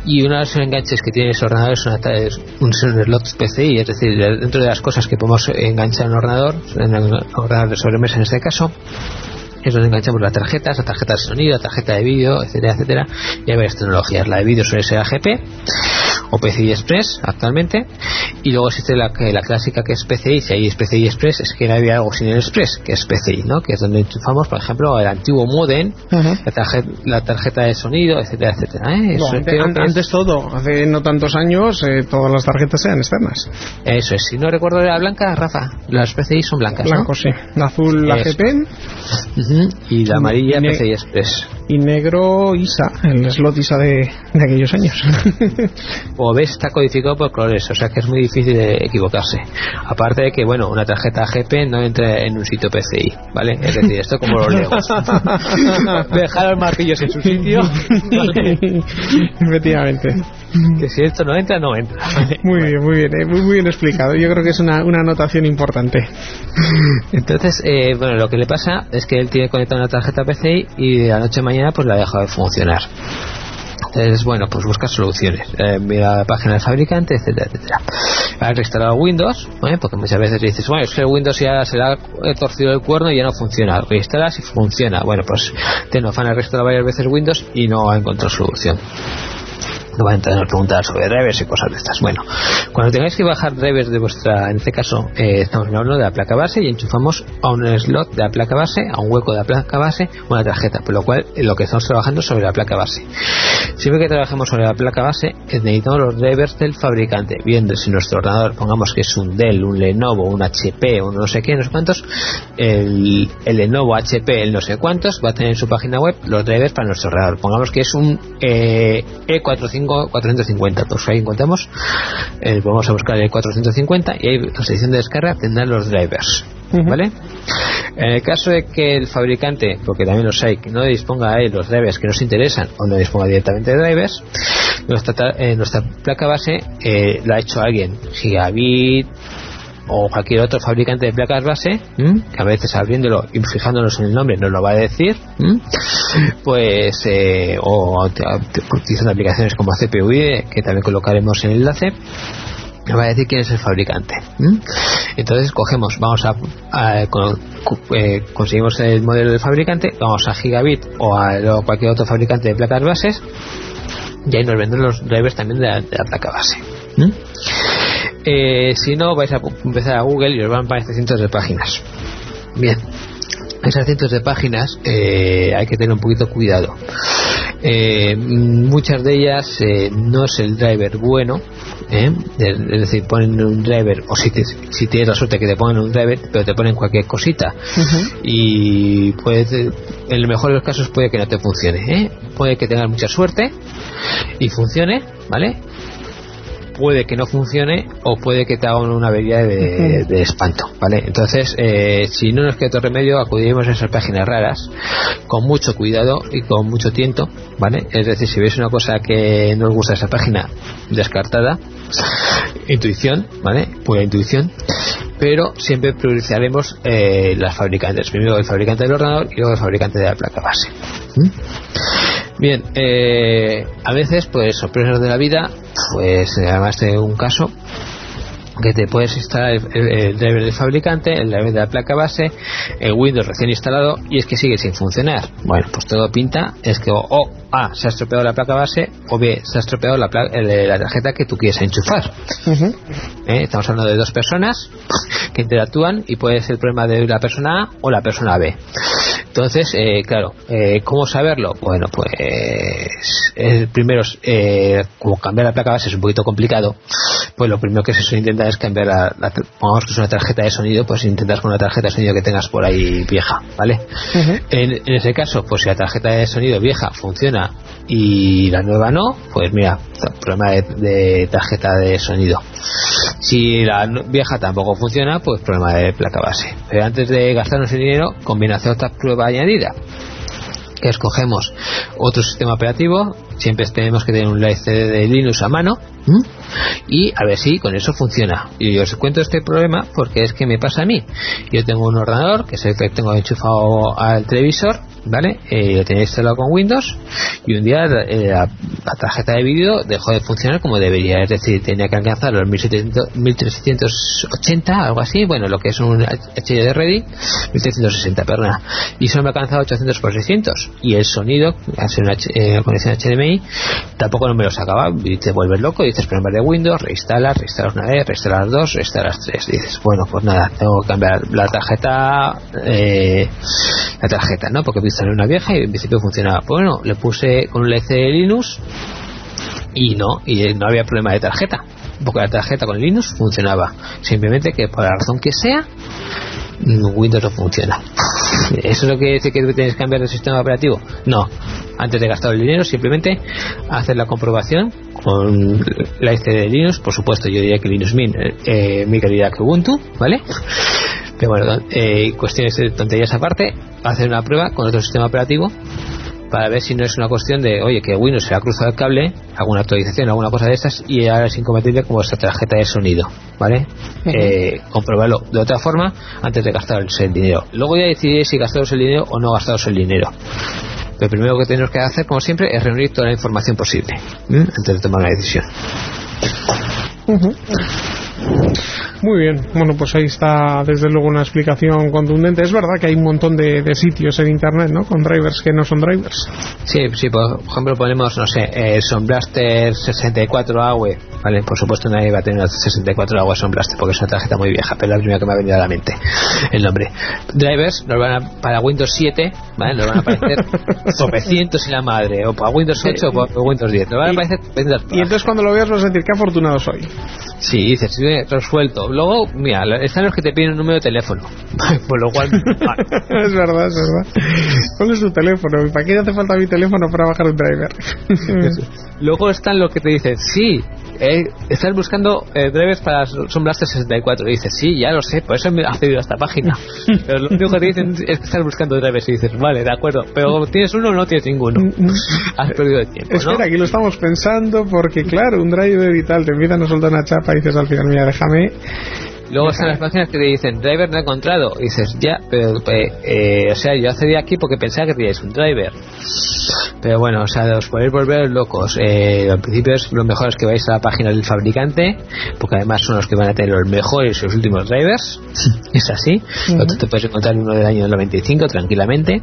y uno de los enganches que tiene ese ordenador es, una, es un slot P C I, es decir, dentro de las cosas que podemos enganchar en un ordenador, en un ordenador de sobremesa en este caso, es donde enganchamos las tarjetas, la tarjeta de sonido, la tarjeta de vídeo, etcétera, etcétera. Y hay varias tecnologías. La de vídeo suele ser A G P o P C I Express actualmente, y luego existe la, la clásica que es P C I. Si hay P C I Express, es que no había algo sin el Express, que es P C I, ¿no? Que es donde enchufamos, por ejemplo, el antiguo modem, uh-huh. la, tarjeta, la tarjeta de sonido, etcétera, etcétera. ¿eh? Eso, no, antes, antes, antes todo, hace no tantos años, eh, todas las tarjetas eran externas. Eso es. Si no recuerdo la blanca, Rafa, las P C I son blancas, Blanco, ¿no? sí. La azul, la G P. Uh-huh. Y la amarilla, P C I Express. Y negro, I S A, el slot I S A de, de aquellos años. Como ves, está codificado por colores, o sea que es muy difícil de equivocarse. Aparte de que, bueno, una tarjeta A G P no entra en un sitio P C I, ¿vale? Es decir, esto como los legos. Dejar los martillos en su sitio, ¿vale? Efectivamente. Que si esto no entra, no entra. Muy bien, muy bien, eh, muy, muy bien explicado. Yo creo que es una, una anotación importante. Entonces, eh, bueno, lo que le pasa es que él tiene conectada una tarjeta P C I y de la noche a mañana pues la ha dejado de funcionar. Entonces, bueno, pues busca soluciones, eh, mira la página del fabricante, etcétera, etcétera. Ha reinstalado Windows, ¿eh? Porque muchas veces dices, bueno, es que el Windows ya se le ha torcido el cuerno y ya no funciona. Reinstalas y funciona. Bueno, pues Tenofan ha reinstalado varias veces Windows y no ha encontrado solución. No van a entrar a preguntar sobre drivers y cosas de estas. Bueno, cuando tengáis que bajar drivers de vuestra, en este caso, eh, estamos hablando de la placa base y enchufamos a un slot de la placa base, a un hueco de la placa base, una tarjeta, por lo cual lo que estamos trabajando es sobre la placa base. Siempre que trabajemos sobre la placa base, necesitamos los drivers del fabricante. Bien, si nuestro ordenador, pongamos que es un Dell, un Lenovo, un H P, un no sé qué, no sé cuántos, el, el Lenovo, H P, el no sé cuántos, va a tener en su página web los drivers para nuestro ordenador. Pongamos que es un eh, E cuarenta y cinco cuatrocientos cincuenta, pues ahí encontramos, eh, vamos a buscar el cuatrocientos cincuenta y ahí la sección de descarga tendrá los drivers, uh-huh. ¿vale? En el caso de que el fabricante, porque también los hay, que no disponga de los drivers que nos interesan o no disponga directamente de drivers, nuestra, eh, nuestra placa base eh, la ha hecho alguien, Gigabit o cualquier otro fabricante de placas base, ¿m? que a veces abriéndolo y fijándonos en el nombre nos lo va a decir, ¿m? pues eh, o utilizando aplicaciones como C P U I, que también colocaremos en el enlace, nos va a decir quién es el fabricante. ¿m? Entonces cogemos, vamos a, a con, eh, conseguimos el modelo del fabricante, vamos a Gigabit o a, a cualquier otro fabricante de placas bases y ahí nos venden los drivers también de la, de la placa base. ¿m? Eh, si no, vais a empezar a Google y os van a aparecer cientos de páginas. Bien, esas cientos de páginas eh, hay que tener un poquito cuidado. Eh, muchas de ellas eh, no es el driver bueno, ¿eh? es decir, ponen un driver, o si, te, si tienes la suerte que te ponen un driver, pero te ponen cualquier cosita, uh-huh. y puede, en el mejor de los casos puede que no te funcione, ¿eh? Puede que tengas mucha suerte y funcione, ¿vale? Puede que no funcione o puede que te hagan una avería de, de espanto, ¿vale? Entonces, eh, si no nos queda otro remedio, acudiremos a esas páginas raras con mucho cuidado y con mucho tiento, ¿vale? Es decir, si veis una cosa que no os gusta esa página, descartada, intuición, ¿vale? Pura intuición, pero siempre priorizaremos eh, las fabricantes, primero el fabricante del ordenador y luego el fabricante de la placa base. ¿Mm? Bien, eh, a veces, pues, sorpresas de la vida, pues, además de un caso que te puedes instalar el, el, el driver del fabricante, el driver de la placa base, el Windows recién instalado, y es que sigue sin funcionar. Bueno, pues todo pinta es que o oh, A, se ha estropeado la placa base, o B, se ha estropeado la, placa, la tarjeta que tú quieres enchufar. Uh-huh. ¿Eh? Estamos hablando de dos personas que interactúan y puede ser el problema de la persona A o la persona B. Entonces, eh, claro, eh, ¿cómo saberlo? Bueno, pues el primero, eh, como cambiar la placa base es un poquito complicado, pues lo primero que se suele intentar es cambiar la, la, pongamos que es una tarjeta de sonido, pues intentas con una tarjeta de sonido que tengas por ahí vieja, ¿vale? Uh-huh. En, en ese caso, pues si la tarjeta de sonido vieja funciona y la nueva no, pues mira, problema de, de tarjeta de sonido. Si la vieja tampoco funciona, pues problema de placa base. Pero antes de gastarnos el dinero, conviene hacer otra prueba añadida, que escogemos otro sistema operativo siempre tenemos que tener un Live C D de Linux a mano, ¿m? Y a ver si con eso funciona. Y os cuento este problema porque es que me pasa a mí. Yo tengo un ordenador que es el que tengo enchufado al televisor, ¿vale? Eh, lo tenía instalado con Windows y un día eh, la, la tarjeta de vídeo dejó de funcionar como debería, es decir, tenía que alcanzar los mil trescientos ochenta, algo así, bueno, lo que es un H D Ready, mil trescientos sesenta, perdona, y solo me alcanzaba ochocientos por seiscientos, y el sonido, al ser una eh, conexión H D M I, tampoco no me lo sacaba, y te vuelves loco, y dices, pero en vez de Windows, reinstalas, reinstalas una vez, reinstalas dos, reinstalas tres, y dices, bueno, pues nada, tengo que cambiar la tarjeta, eh, la tarjeta, ¿no? Porque instalé una vieja y en principio funcionaba. Pues bueno, le puse con un L C de Linux y no, y no había problema de tarjeta, porque la tarjeta con Linux funcionaba, simplemente que por la razón que sea Windows no funciona. ¿Eso es lo que dice que tienes que cambiar de sistema operativo? No, antes de gastar el dinero simplemente hacer la comprobación con la I C de Linux. Por supuesto yo diría que Linux Mint eh, mi calidad que Ubuntu, ¿vale? Pero bueno, eh, cuestiones de tonterías aparte, hacer una prueba con otro sistema operativo para ver si no es una cuestión de, oye, que Windows se ha cruzado el cable, alguna actualización, alguna cosa de estas, y ahora es incompatible con vuestra tarjeta de sonido, ¿vale? Uh-huh. Eh, comprobarlo de otra forma antes de gastaros el dinero. Luego ya decidiréis si gastaros el dinero o no gastaros el dinero. Lo primero que tenemos que hacer, como siempre, es reunir toda la información posible, ¿eh? Antes de tomar una decisión. Uh-huh. Muy bien, bueno, pues ahí está desde luego una explicación contundente. Es verdad que hay un montón de, de sitios en internet, ¿no? Con drivers que no son drivers. Sí, sí, por ejemplo ponemos, no sé, eh, Sound Blaster sesenta y cuatro A W, ¿vale? Por supuesto nadie va a tener una sesenta y cuatro A W Sound Blaster porque es una tarjeta muy vieja, pero es la primera que me ha venido a la mente el nombre. Drivers nos van a, para Windows siete, ¿vale? Nos van a aparecer tropecientos y la madre, o para Windows ocho o para Windows diez, nos van a aparecer tropecientos. Y entonces cuando lo veas vas a sentir qué afortunado soy. Sí, dices, sí, resuelto. Luego, mira, están los que te piden un número de teléfono. Por lo cual... es verdad, es verdad. ¿Cuál es tu teléfono? ¿Para qué hace falta mi teléfono para bajar un driver? Luego están los que te dicen, sí, eh, estás buscando eh, drivers para Sound Blaster sesenta y cuatro. Y dices, sí, ya lo sé, por eso me he accedido a esta página. Pero lo único que te dicen es que estás buscando drivers y dices, vale, de acuerdo, pero ¿tienes uno o no tienes ninguno? Has perdido el tiempo, ¿no? Espera, aquí lo estamos pensando porque, claro, un driver y tal, te empiezan a soltar una chapa y dices al final, mira, déjame... Luego están las páginas que te dicen driver no encontrado y dices ya, pero eh, eh, o sea, yo accedí aquí porque pensaba que teníais un driver, pero bueno, o sea, os podéis volver locos. Eh, al principio es lo mejor es que vais a la página del fabricante, porque además son los que van a tener los mejores y los últimos drivers. Es así. Uh-huh. Tú te puedes encontrar uno del año noventa y cinco tranquilamente.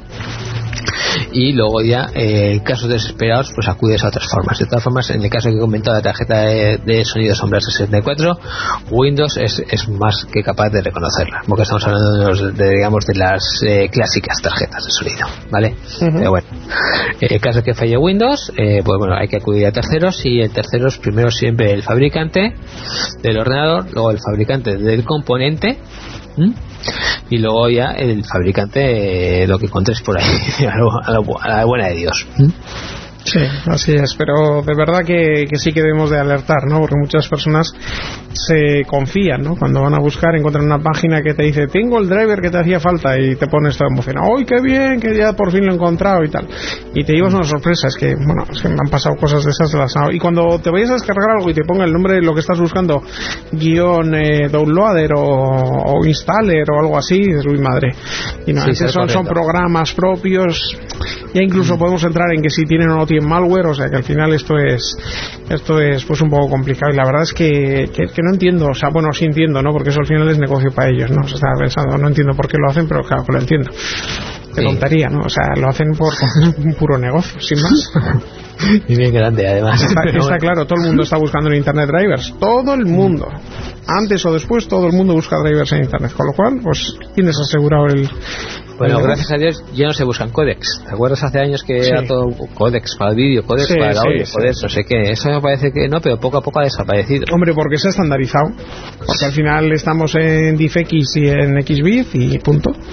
Y luego ya eh, en casos desesperados pues acudes a otras formas. De todas formas, en el caso que he comentado, la tarjeta de, de sonido Sound Blaster sesenta y cuatro, Windows es, es más que capaz de reconocerla, porque estamos hablando de, los, de digamos de las eh, clásicas tarjetas de sonido, ¿vale? Uh-huh. Pero bueno, en el caso que falle Windows, eh, pues bueno, hay que acudir a terceros, y el tercero es primero siempre el fabricante del ordenador, luego el fabricante del componente, ¿Mm? y luego ya el fabricante, eh, lo que encontres por ahí a, lo, a, lo, a la buena de Dios. ¿Mm? Sí, así es, pero de verdad que, que sí que debemos de alertar, ¿no? Porque muchas personas se confían, ¿no? Cuando van a buscar, encuentran una página que te dice, tengo el driver que te hacía falta, y te pones todo emocionado, ¡ay, qué bien, que ya por fin lo he encontrado! Y tal, y te llevas una sorpresa. Es que, bueno, es que me han pasado cosas de esas de las... Y cuando te vayas a descargar algo y te ponga el nombre de lo que estás buscando, guión eh, downloader o, o installer o algo así, es uy, madre. Y no, sí, son, son programas propios. Ya incluso mm. podemos entrar en que si tienen o no tienen malware, o sea que al final esto es esto es pues un poco complicado, y la verdad es que, que, que no entiendo, o sea, bueno, sí entiendo, ¿no? Porque eso al final es negocio para ellos, ¿no? Se estaba pensando, no entiendo por qué lo hacen, pero claro que lo entiendo. Te sí. contaría, ¿no? O sea, lo hacen por un puro negocio, sin más. Y bien grande, además. Está, está claro, todo el mundo está buscando en internet drivers, todo el mundo. Antes o después todo el mundo busca drivers en internet, con lo cual, pues tienes asegurado el... Bueno, gracias a Dios ya no se buscan códex. ¿Te acuerdas hace años que sí. era todo códex para el vídeo, códex sí, para el audio, sí, códex, sí. no sé qué? Eso me parece que no, pero poco a poco ha desaparecido. Hombre, porque se ha estandarizado. Porque al final estamos en D I F X y en X B I T y punto.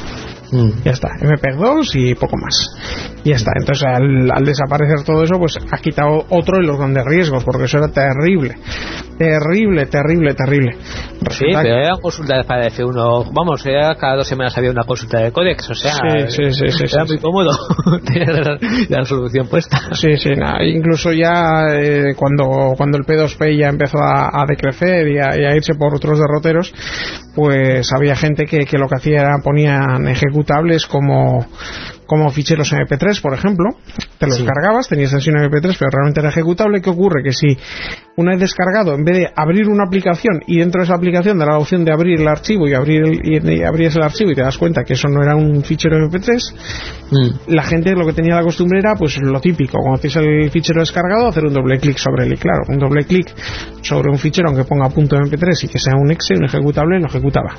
Mm. Ya está, M P E G dos y poco más. Y ya está. Entonces, al, al desaparecer todo eso, pues ha quitado otro de los grandes riesgos, porque eso era terrible. Terrible, terrible, terrible. Resulta sí, pero era consulta para F uno. Vamos, era cada dos semanas había una consulta de códex, o sea, sí, sí, sí, sí, era sí, muy sí. cómodo tener la, la solución puesta. Sí, sí, nada. Incluso ya eh, cuando, cuando el P dos P ya empezó a, a decrecer y a, y a irse por otros derroteros, pues había gente que, que lo que hacía era ponían ejecutables como como ficheros M P tres, por ejemplo, te los sí. cargabas, tenías extensión M P tres, pero realmente era ejecutable. ¿Qué ocurre? Que si una vez descargado, en vez de abrir una aplicación y dentro de esa aplicación da la opción de abrir el archivo y abrir el, y, y abrías el archivo y te das cuenta que eso no era un fichero M P tres, mm. la gente lo que tenía la costumbre era pues lo típico, cuando tienes el fichero descargado, hacer un doble clic sobre él, y claro, un doble clic sobre un fichero aunque ponga punto M P tres y que sea un exe, un ejecutable, lo ejecutaba.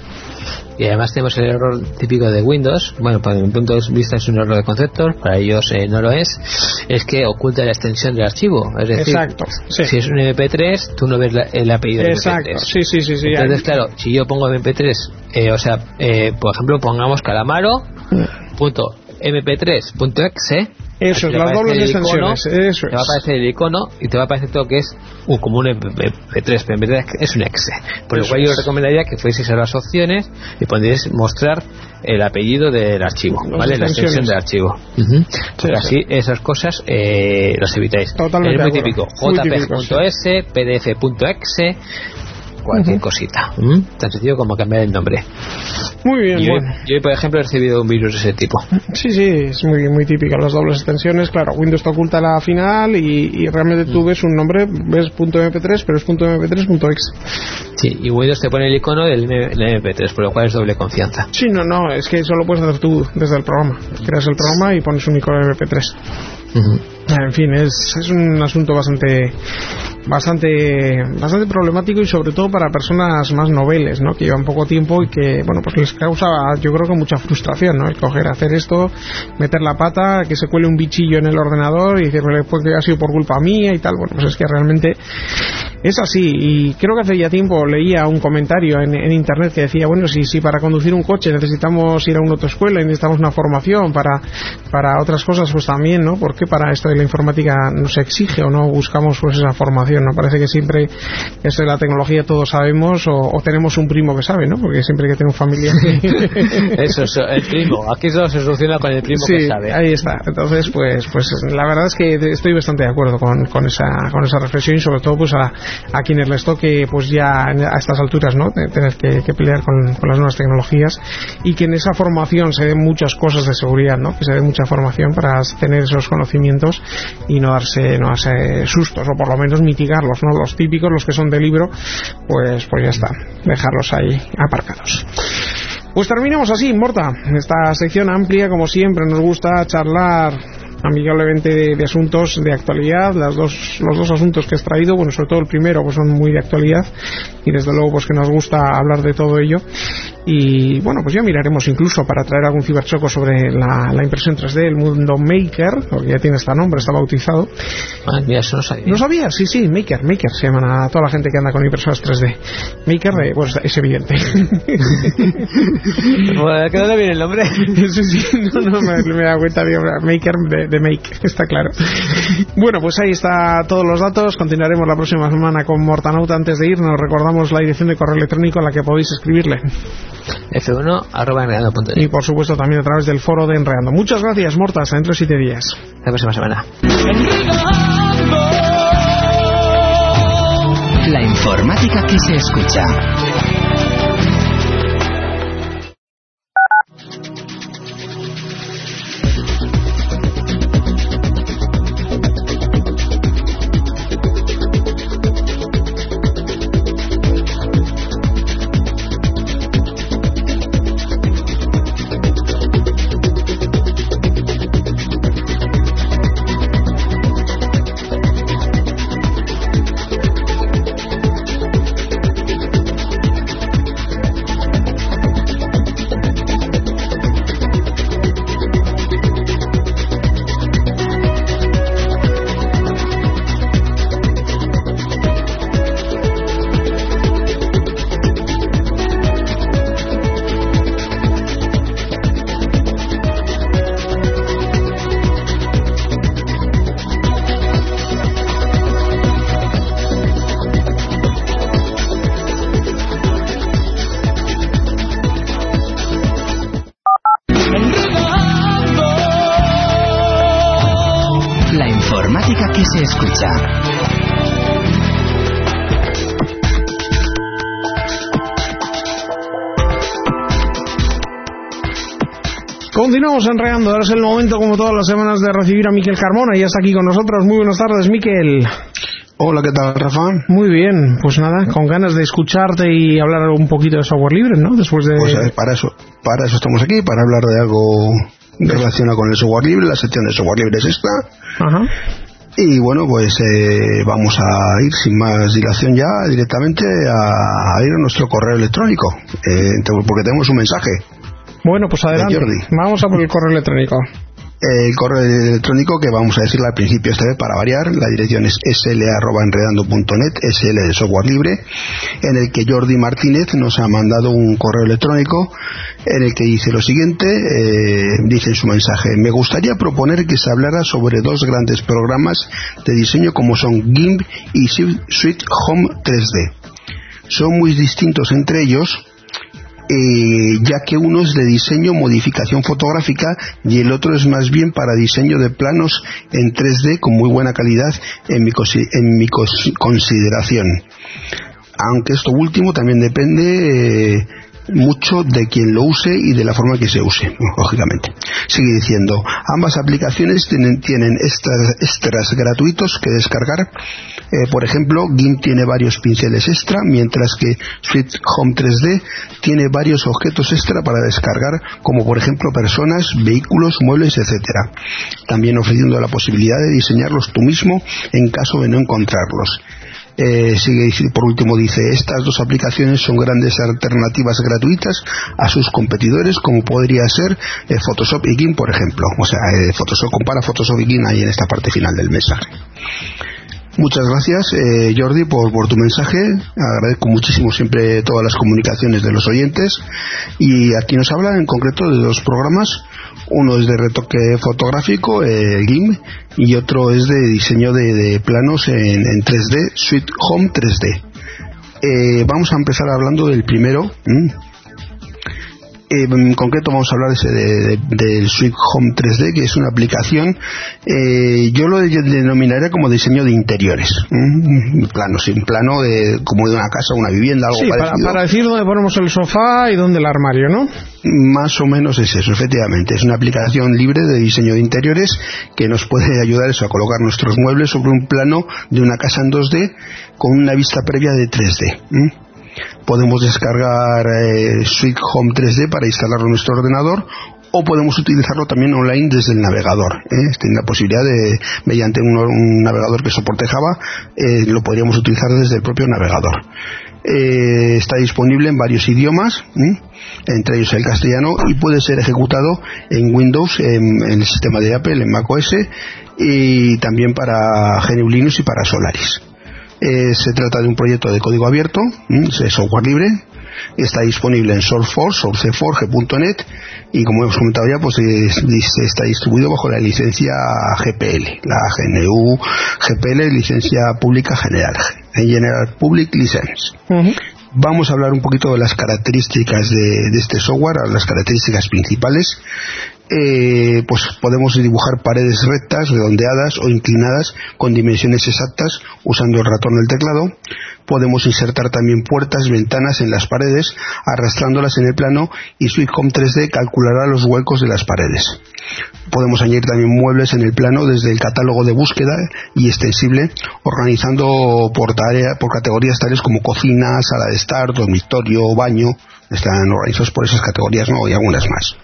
Y además tenemos el error típico de Windows, bueno, para mi punto de vista es un error de conceptos, para ellos eh, no lo es, es que oculta la extensión del archivo, es decir, exacto, sí. si es un M P tres, tú no ves la, el apellido de exacto, M P tres. Sí, sí, sí, sí. Entonces, hay... claro, si yo pongo M P tres, eh, o sea, eh, por ejemplo, pongamos calamaro punto M P tres punto exe, eso es, las dobles extensiones, eso es. Te va a aparecer el icono y te va a aparecer todo que es uh, como un M P tres, pero en verdad es un exe. Por lo cual yo recomendaría que fueseis a las opciones y pondríais mostrar el apellido del archivo, ¿vale? La extensión del archivo. Uh-huh. Sí, así sí. Esas cosas eh, las evitáis. Totalmente. Es muy típico. J P G punto S, P D F punto exe, cualquier uh-huh. cosita. ¿Mm? Tan sencillo como cambiar el nombre. Muy bien, yo, bueno. Yo, por ejemplo, he recibido un virus de ese tipo. Sí, sí, es muy muy típico. Las dobles extensiones, claro, Windows te oculta la final y, y realmente tú ves un nombre, ves .M P tres, pero es .M P tres punto exe. Sí, y Windows te pone el icono del M P tres, por lo cual es doble confianza. Sí, no, no, es que eso lo puedes hacer tú desde el programa. Creas el programa y pones un icono de M P tres. Uh-huh. En fin, es, es un asunto bastante bastante bastante problemático y sobre todo para personas más noveles, ¿no? Que llevan poco tiempo y que, bueno, pues les causa, yo creo que mucha frustración, ¿no? El coger, hacer esto, meter la pata, que se cuele un bichillo en el ordenador y decirle pues que ha sido por culpa mía y tal. Bueno, pues es que realmente es así. Y creo que hace ya tiempo leía un comentario en, en internet que decía, bueno, si, si para conducir un coche necesitamos ir a una autoescuela y necesitamos una formación para, para otras cosas, pues también, ¿no? ¿Por qué para esto de la informática no se exige o no buscamos pues esa formación? No parece que siempre esto de la tecnología todos sabemos o, o tenemos un primo que sabe, ¿no? Porque siempre hay que tener un familiar. Eso es el primo. Aquí todo se soluciona con el primo sí, que sabe. Ahí está. Entonces, pues, pues la verdad es que estoy bastante de acuerdo con, con esa, con esa reflexión y sobre todo, pues a, a quienes les toque, pues ya a estas alturas, ¿no? Tener que, que pelear con, con las nuevas tecnologías y que en esa formación se den muchas cosas de seguridad, ¿no? Que se dé mucha formación para tener esos conocimientos y no darse, no darse sustos o por lo menos mitigarlos, ¿no? Los típicos, los que son de libro, pues, pues ya está, dejarlos ahí aparcados. Pues terminamos así, Morta, esta sección amplia, como siempre, nos gusta charlar amigablemente de, de asuntos de actualidad. Las dos, los dos asuntos que has traído, bueno, sobre todo el primero, pues son muy de actualidad y desde luego pues que nos gusta hablar de todo ello. Y bueno, pues ya miraremos incluso para traer algún ciberchoco sobre la, la impresión tres D, el mundo Maker, porque ya tiene este nombre, está bautizado. Ah, mira, eso no sabía. ¿No sabías? Sí, sí, Maker, Maker se llaman a toda la gente que anda con impresoras tres D. Maker, eh, pues es evidente. Bueno, ¿qué dónde viene el nombre? Sí, sí, no, no me, me da cuenta, digo, Maker de, de Make, está claro. Bueno, pues ahí está todos los datos. Continuaremos la próxima semana con Mortanauta. Antes de irnos, recordamos la dirección de correo electrónico a la que podéis escribirle. efe uno arroba enredando punto net. Y por supuesto también a través del foro de Enredando. Muchas gracias, Morta, hasta dentro de siete días. La próxima semana. La informática que se escucha. informática que se escucha. Continuamos enredando. Ahora es el momento, como todas las semanas, de recibir a Miquel Carmona. Ya está aquí con nosotros. Muy buenas tardes, Miquel. Hola, ¿qué tal, Rafa? Muy bien, pues nada, con ganas de escucharte y hablar un poquito de software libre, ¿no? Después de... Pues a ver, para eso, para eso estamos aquí, para hablar de algo relacionado con el software libre. La sección de software libre es esta. Ajá. Y bueno, pues eh, vamos a ir sin más dilación ya directamente a, a ir a nuestro correo electrónico, eh, porque tenemos un mensaje. Bueno, pues adelante. Vamos a por el correo electrónico. El correo electrónico que vamos a decirle al principio esta vez para variar, la dirección es sl arroba enredando punto net, sl de software libre, en el que Jordi Martínez nos ha mandado un correo electrónico en el que dice lo siguiente, eh, dice en su mensaje: me gustaría proponer que se hablara sobre dos grandes programas de diseño como son GIMP y Sweet Home tres D. Son muy distintos entre ellos, Eh, ya que uno es de diseño modificación fotográfica y el otro es más bien para diseño de planos en tres D con muy buena calidad en mi, en mi consideración, aunque esto último también depende eh, mucho de quien lo use y de la forma que se use, lógicamente. Sigue diciendo, ambas aplicaciones tienen, tienen extras, extras gratuitos que descargar. Eh, por ejemplo, GIMP tiene varios pinceles extra, mientras que Sweet Home tres D tiene varios objetos extra para descargar, como por ejemplo personas, vehículos, muebles, etcétera, también ofreciendo la posibilidad de diseñarlos tú mismo en caso de no encontrarlos. Eh, sigue, por último dice, estas dos aplicaciones son grandes alternativas gratuitas a sus competidores, como podría ser eh, Photoshop y GIMP, por ejemplo. O sea, eh, Photoshop compara Photoshop y GIMP ahí en esta parte final del mensaje. Muchas gracias, eh, Jordi, por, por tu mensaje. Agradezco muchísimo siempre todas las comunicaciones de los oyentes. Y aquí nos habla en concreto de dos programas. Uno es de retoque fotográfico, eh, GIMP, y otro es de diseño de, de planos en, en tres D, Sweet Home tres D. Eh, vamos a empezar hablando del primero. ¿Mm? Eh, en concreto vamos a hablar de, de, de, del Sweet Home tres D, que es una aplicación, eh, yo lo denominaría como diseño de interiores, ¿Mm? plano, sí, un plano de, como de una casa, una vivienda, algo sí, parecido. Para, para decir dónde ponemos el sofá y dónde el armario, ¿no? Más o menos es eso, efectivamente. Es una aplicación libre de diseño de interiores que nos puede ayudar eso, a colocar nuestros muebles sobre un plano de una casa en dos D con una vista previa de tres D. ¿Mm? Podemos descargar eh, Sweet Home tres D para instalarlo en nuestro ordenador, o podemos utilizarlo también online desde el navegador. ¿eh? Tiene la posibilidad de, mediante un, un navegador que soporte Java, eh, lo podríamos utilizar desde el propio navegador. Eh, está disponible en varios idiomas, ¿eh? entre ellos el castellano, y puede ser ejecutado en Windows, en, en el sistema de Apple, en macOS, y también para G N U Linux y para Solaris. Eh, se trata de un proyecto de código abierto, ¿sí? Es software libre, está disponible en sourceforge, sourceforge punto net, y como hemos comentado ya, pues es, está distribuido bajo la licencia G P L, la G N U G P L, licencia pública general, General Public License. Uh-huh. Vamos a hablar un poquito de las características de, de este software, las características principales. Eh, pues podemos dibujar paredes rectas, redondeadas o inclinadas con dimensiones exactas usando el ratón del teclado. Podemos insertar también puertas, ventanas en las paredes arrastrándolas en el plano, y Sweet Home tres D calculará los huecos de las paredes. Podemos añadir también muebles en el plano desde el catálogo de búsqueda y extensible, organizando por, tarea, por categorías tales como cocina, sala de estar, dormitorio, baño. Están organizados por esas categorías, ¿no? Y algunas más.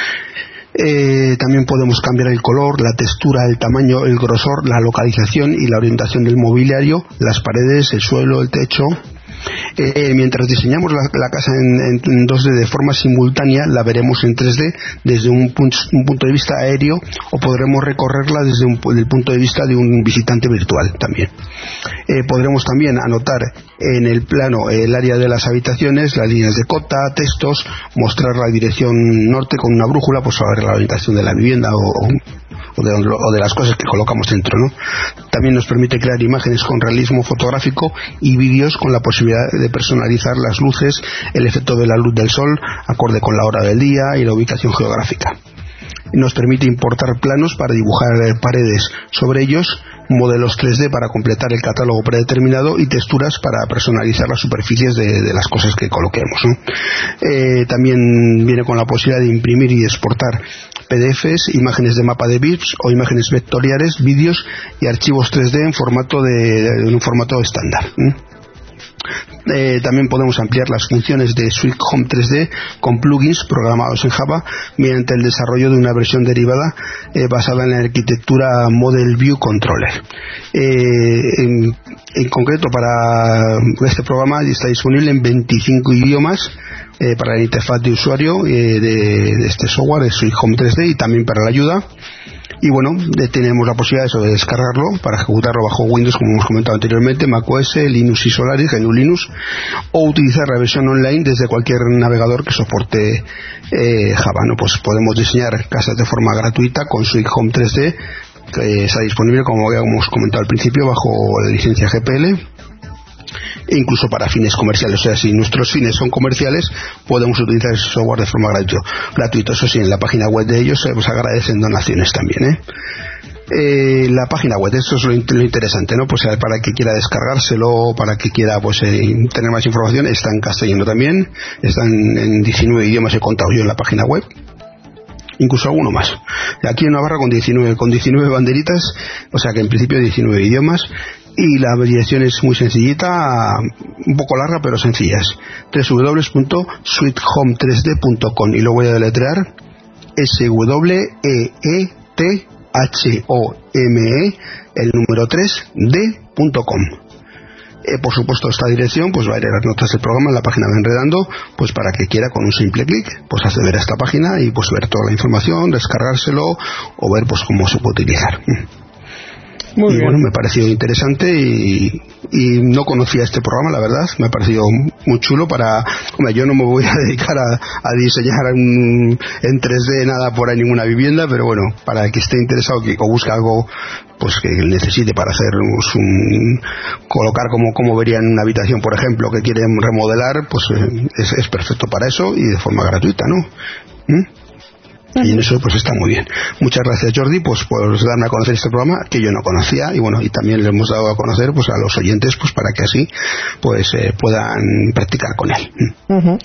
Eh, también podemos cambiar el color, la textura, el tamaño, el grosor, la localización y la orientación del mobiliario, las paredes, el suelo, el techo. Eh, mientras diseñamos la, la casa en, en dos D de forma simultánea, la veremos en tres D desde un, pun- un punto de vista aéreo, o podremos recorrerla desde un, el punto de vista de un visitante virtual también. Eh, podremos también anotar en el plano el área de las habitaciones, las líneas de cota, textos, mostrar la dirección norte con una brújula, pues saber la orientación de la vivienda o, o, de, o de las cosas que colocamos dentro, ¿no? También nos permite crear imágenes con realismo fotográfico y vídeos con la posibilidad de personalizar las luces, el efecto de la luz del sol acorde con la hora del día y la ubicación geográfica. nos permite importar planos para dibujar paredes sobre ellos, modelos tres D para completar el catálogo predeterminado y texturas para personalizar las superficies de, de las cosas que coloquemos, ¿no? Eh, también viene con la posibilidad de imprimir y exportar P D Fs, imágenes de mapa de bits o imágenes vectoriales, vídeos y archivos tres D en formato de, de, de un formato estándar. ¿eh? Eh, también podemos ampliar las funciones de Sweet Home tres D con plugins programados en Java mediante el desarrollo de una versión derivada eh, basada en la arquitectura Model View Controller. Eh, en, en concreto, para este programa está disponible en veinticinco idiomas eh, para la interfaz de usuario eh, de, de este software de Sweet Home tres D y también para la ayuda. Y bueno, tenemos la posibilidad de, eso, de descargarlo para ejecutarlo bajo Windows, como hemos comentado anteriormente, macOS, Linux y Solaris, G N U Linux, o utilizar la versión online desde cualquier navegador que soporte eh, Java, ¿no? Pues podemos diseñar casas de forma gratuita con Sweet Home tres D, que está disponible, como habíamos comentado al principio, bajo la licencia G P L, e incluso para fines comerciales. O sea, si nuestros fines son comerciales, podemos utilizar ese software de forma gratuita. gratuito. Eso sí, en la página web de ellos se pues agradecen donaciones también, ¿eh? Eh, la página web, esto es lo, lo interesante, ¿no? Pues para que quiera descargárselo, para que quiera pues eh, tener más información, está en castellano también, están en diecinueve idiomas, he contado yo en la página web, incluso alguno más. Aquí en Navarra con diecinueve, con diecinueve banderitas, o sea que en principio diecinueve idiomas. Y la dirección es muy sencillita, un poco larga pero sencillas, doble u doble u doble u punto sweet home tres d punto com, y lo voy a deletrear S W E E T H O M E, el número tres, D punto com. Eh, por supuesto, esta dirección pues va a ir a las notas del programa en la página de Enredando, pues para que quiera con un simple clic pues acceder a esta página y pues ver toda la información, descargárselo o ver pues cómo se puede utilizar. Muy y bien. Bueno, me ha parecido interesante y, y no conocía este programa, la verdad, me ha parecido muy chulo para... Hombre, yo no me voy a dedicar a, a diseñar un, en tres D nada por ahí, ninguna vivienda, pero bueno, para el que esté interesado que o busque algo pues que necesite para hacer pues, un... colocar como, como vería en una habitación, por ejemplo, que quieren remodelar, pues eh, es, es perfecto para eso y de forma gratuita, ¿no? ¿Mm? Y en eso pues está muy bien. Muchas gracias, Jordi, pues por darme a conocer este programa que yo no conocía, y bueno, y también le hemos dado a conocer pues a los oyentes pues para que así pues eh, puedan practicar con él. Uh-huh.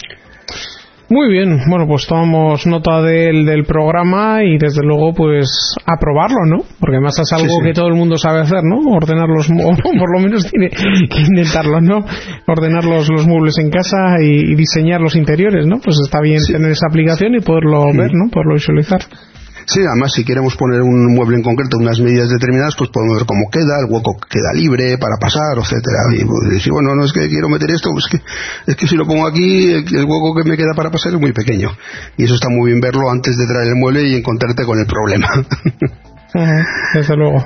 Muy bien, bueno, pues tomamos nota del, del programa y desde luego pues a probarlo, ¿no? Porque además es algo sí, sí. que todo el mundo sabe hacer, ¿no? Ordenar los, o por lo menos tiene que intentarlo, ¿no? Ordenar los, los muebles en casa y, y diseñar los interiores, ¿no? Pues está bien sí. tener esa aplicación y poderlo sí. ver, ¿no? Poderlo visualizar. Sí, además si queremos poner un mueble en concreto, unas medidas determinadas, pues podemos ver cómo queda, el hueco queda libre para pasar, etcétera. Y pues, decir, bueno, no es que quiero meter esto, pues que, es que si lo pongo aquí, el hueco que me queda para pasar es muy pequeño. Y eso está muy bien verlo antes de traer el mueble y encontrarte con el problema. Uh-huh, desde luego.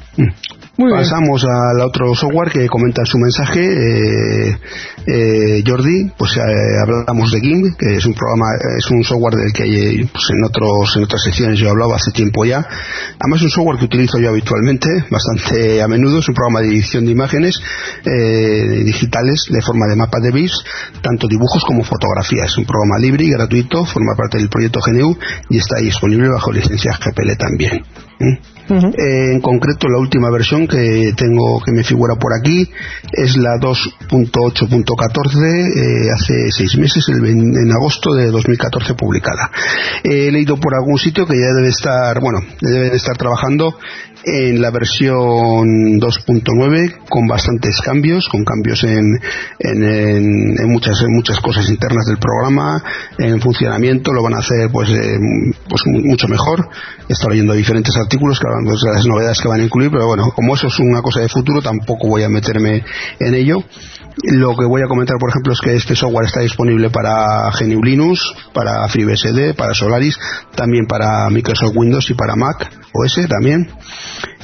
Muy Pasamos bien. Al otro software que comenta su mensaje, eh, eh, Jordi, pues eh, hablamos de GIMP, que es un programa, es un software del que pues, en otros en otras secciones yo he hablado hace tiempo ya. Además es un software que utilizo yo habitualmente, bastante a menudo. Es un programa de edición de imágenes eh, digitales de forma de mapa de bits, tanto dibujos como fotografías. Es un programa libre y gratuito, forma parte del proyecto G N U y está disponible bajo licencia G P L también. ¿eh? Uh-huh. Eh, en concreto la última versión que tengo que me figura por aquí es la dos punto ocho punto catorce, eh, hace seis meses, el, en agosto de dos mil catorce publicada. Eh, he leído por algún sitio que ya debe estar, bueno, deben estar trabajando en la versión dos punto nueve con bastantes cambios, con cambios en, en, en, en, muchas, en muchas cosas internas del programa, en funcionamiento, lo van a hacer pues, eh, pues mucho mejor. He estado leyendo diferentes artículos que hablan de las novedades que van a incluir, pero bueno, como eso es una cosa de futuro, tampoco voy a meterme en ello. Lo que voy a comentar, por ejemplo, es que este software está disponible para G N U Linux, para FreeBSD, para Solaris, también para Microsoft Windows y para Mac O S también.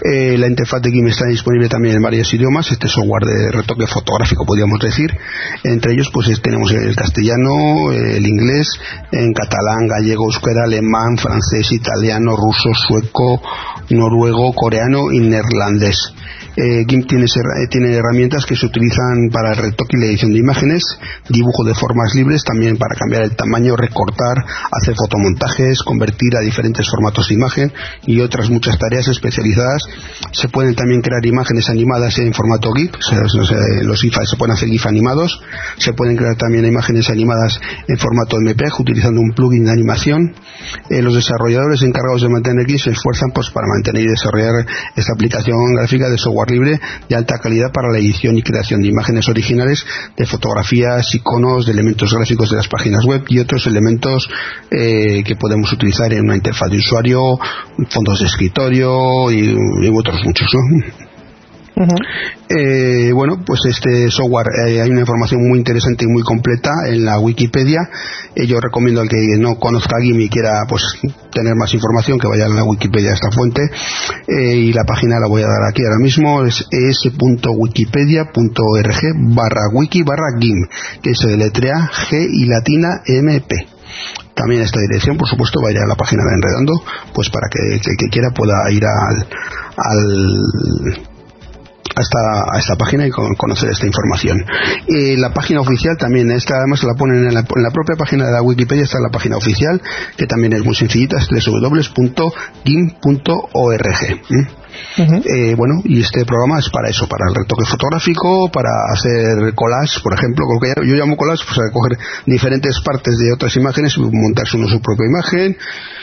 Eh, la interfaz de GIMP está disponible también en varios idiomas, este software de retoque fotográfico podríamos decir. Entre ellos pues tenemos el castellano, el inglés, en catalán, gallego, euskera, alemán, francés, italiano, ruso, sueco, noruego, coreano y neerlandés. Eh, GIMP tiene, tiene herramientas que se utilizan para el retoque y la edición de imágenes, dibujo de formas libres, también para cambiar el tamaño, recortar, hacer fotomontajes, convertir a diferentes formatos de imagen y otras muchas tareas especializadas. Se pueden también crear imágenes animadas en formato GIF, o sea, los GIF se pueden hacer GIF animados. Se pueden crear también imágenes animadas en formato M P E G utilizando un plugin de animación. Eh, los desarrolladores encargados de mantener GIF se esfuerzan pues para mantener y desarrollar esta aplicación gráfica de software libre de alta calidad para la edición y creación de imágenes originales, de fotografías, iconos, de elementos gráficos de las páginas web y otros elementos eh, que podemos utilizar en una interfaz de usuario, fondos de escritorio y, y otros muchos, ¿no? Uh-huh. Eh, bueno, pues este software eh, hay una información muy interesante y muy completa en la Wikipedia. Eh, yo recomiendo al que no conozca GIMP y quiera pues tener más información que vaya a la Wikipedia a esta fuente, eh, y la página la voy a dar aquí ahora mismo, es es.wikipedia.org barra wiki barra GIMP, que se deletrea G y latina M P. También esta dirección, por supuesto, va a ir a la página de Enredando, pues para que el que, que quiera pueda ir al, al a esta, a esta página y con, conocer esta información. Eh, la página oficial también, esta además la ponen en la, en la propia página de la Wikipedia, está la página oficial, que también es muy sencillita, es doble u doble u doble u punto gimp punto org. ¿Mm? Uh-huh. Eh, bueno, y este programa es para eso, para el retoque fotográfico, para hacer collage, por ejemplo, lo que yo llamo collage, pues a coger diferentes partes de otras imágenes y montarse uno su propia imagen.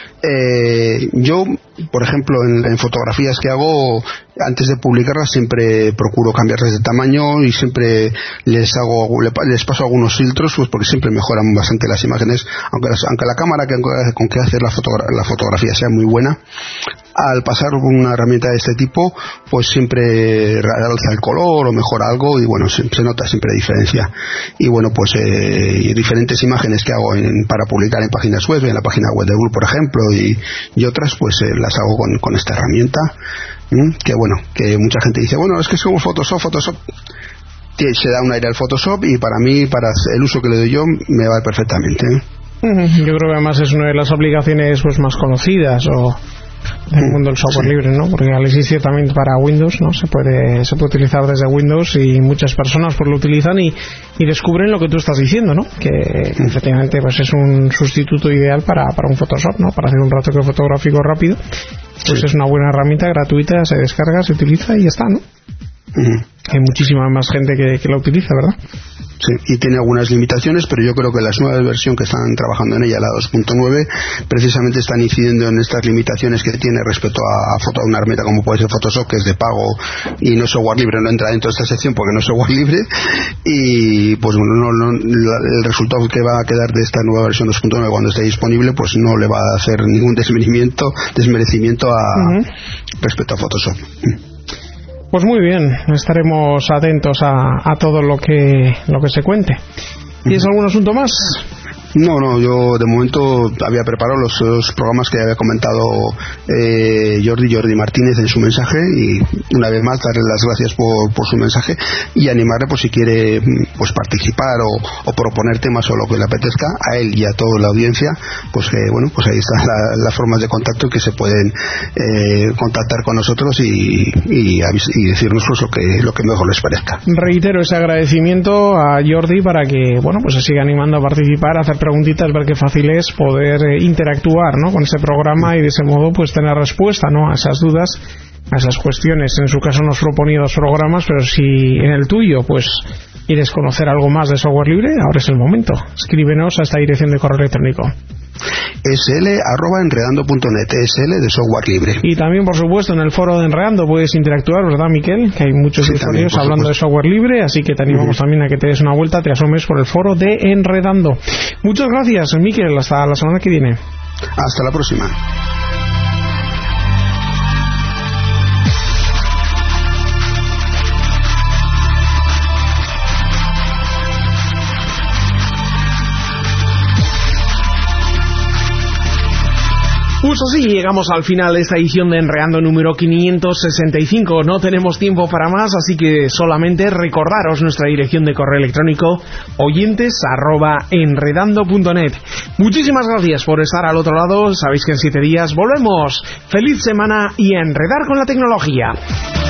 Eh, yo, por ejemplo, en, en fotografías que hago, antes de publicarlas siempre procuro cambiarlas de tamaño y siempre les hago les paso algunos filtros, pues porque siempre mejoran bastante las imágenes, aunque, las, aunque la cámara que, con que hacer la, fotogra- la fotografía sea muy buena. Al pasar una herramienta de este tipo, pues siempre realza el color o mejora algo y bueno, se, se nota siempre diferencia. Y bueno, pues eh, diferentes imágenes que hago en, para publicar en páginas web, en la página web de Google, por ejemplo, y, y otras, pues eh, las hago con, con esta herramienta. ¿Mm? Que bueno, que mucha gente dice, bueno, es que es como Photoshop, Photoshop se da un aire al Photoshop y para mí, para el uso que le doy yo, me va perfectamente, ¿eh? Yo creo que además es una de las aplicaciones pues más conocidas o del mundo del software sí. libre, ¿no? Porque al existir también para Windows, ¿no? Se puede se puede utilizar desde Windows y muchas personas pues lo utilizan y, y descubren lo que tú estás diciendo, ¿no? Que, que efectivamente pues es un sustituto ideal para, para un Photoshop, ¿no? Para hacer un retoque fotográfico rápido, pues sí. Es una buena herramienta gratuita, se descarga, se utiliza y ya está, ¿no? Uh-huh. Hay muchísima más gente que, que la utiliza, ¿verdad? Sí, y tiene algunas limitaciones, pero yo creo que la nueva versión que están trabajando en ella, la dos punto nueve, precisamente están incidiendo en estas limitaciones que tiene respecto a, a, foto, a una herramienta como puede ser Photoshop, que es de pago y no es software libre, no entra dentro de esta sección porque no es software libre, y pues bueno, no, no, la, el resultado que va a quedar de esta nueva versión dos punto nueve cuando esté disponible, pues no le va a hacer ningún desmerecimiento, desmerecimiento a, uh-huh. respecto a Photoshop. Pues muy bien, estaremos atentos a, a todo lo que lo que se cuente. ¿Tienes algún asunto más? No, no, yo de momento había preparado los, los programas que había comentado eh, Jordi Jordi Martínez en su mensaje, y una vez más darle las gracias por, por su mensaje y animarle por si quiere pues participar o, o proponer temas o lo que le apetezca a él y a toda la audiencia, pues que bueno, pues ahí están la, las formas de contacto que se pueden eh, contactar con nosotros y, y, y decirnos pues lo que lo que mejor les parezca. Reitero ese agradecimiento a Jordi para que bueno pues se siga animando a participar, a hacer preguntitas, ver qué fácil es poder eh, interactuar, ¿no? con ese programa y de ese modo pues tener respuesta, ¿no? a esas dudas, a esas cuestiones. En su caso nos proponía dos programas, pero si en el tuyo pues quieres conocer algo más de software libre, ahora es el momento. Escríbenos a esta dirección de correo electrónico: sl arroba enredando punto net, sl de software libre. Y también, por supuesto, en el foro de Enredando puedes interactuar, ¿verdad, Miquel? Que hay muchos sí, usuarios también, hablando supuesto. de software libre, así que te animamos uh-huh. también a que te des una vuelta, te asomes por el foro de Enredando. Muchas gracias, Miquel, hasta la semana que viene. Hasta la próxima. así llegamos al final de esta edición de Enredando número quinientos sesenta y cinco. No tenemos tiempo para más, así que solamente recordaros nuestra dirección de correo electrónico oyentes arroba enredando punto net. Muchísimas gracias por estar al otro lado. Sabéis que en siete días volvemos. Feliz semana y a enredar con la tecnología.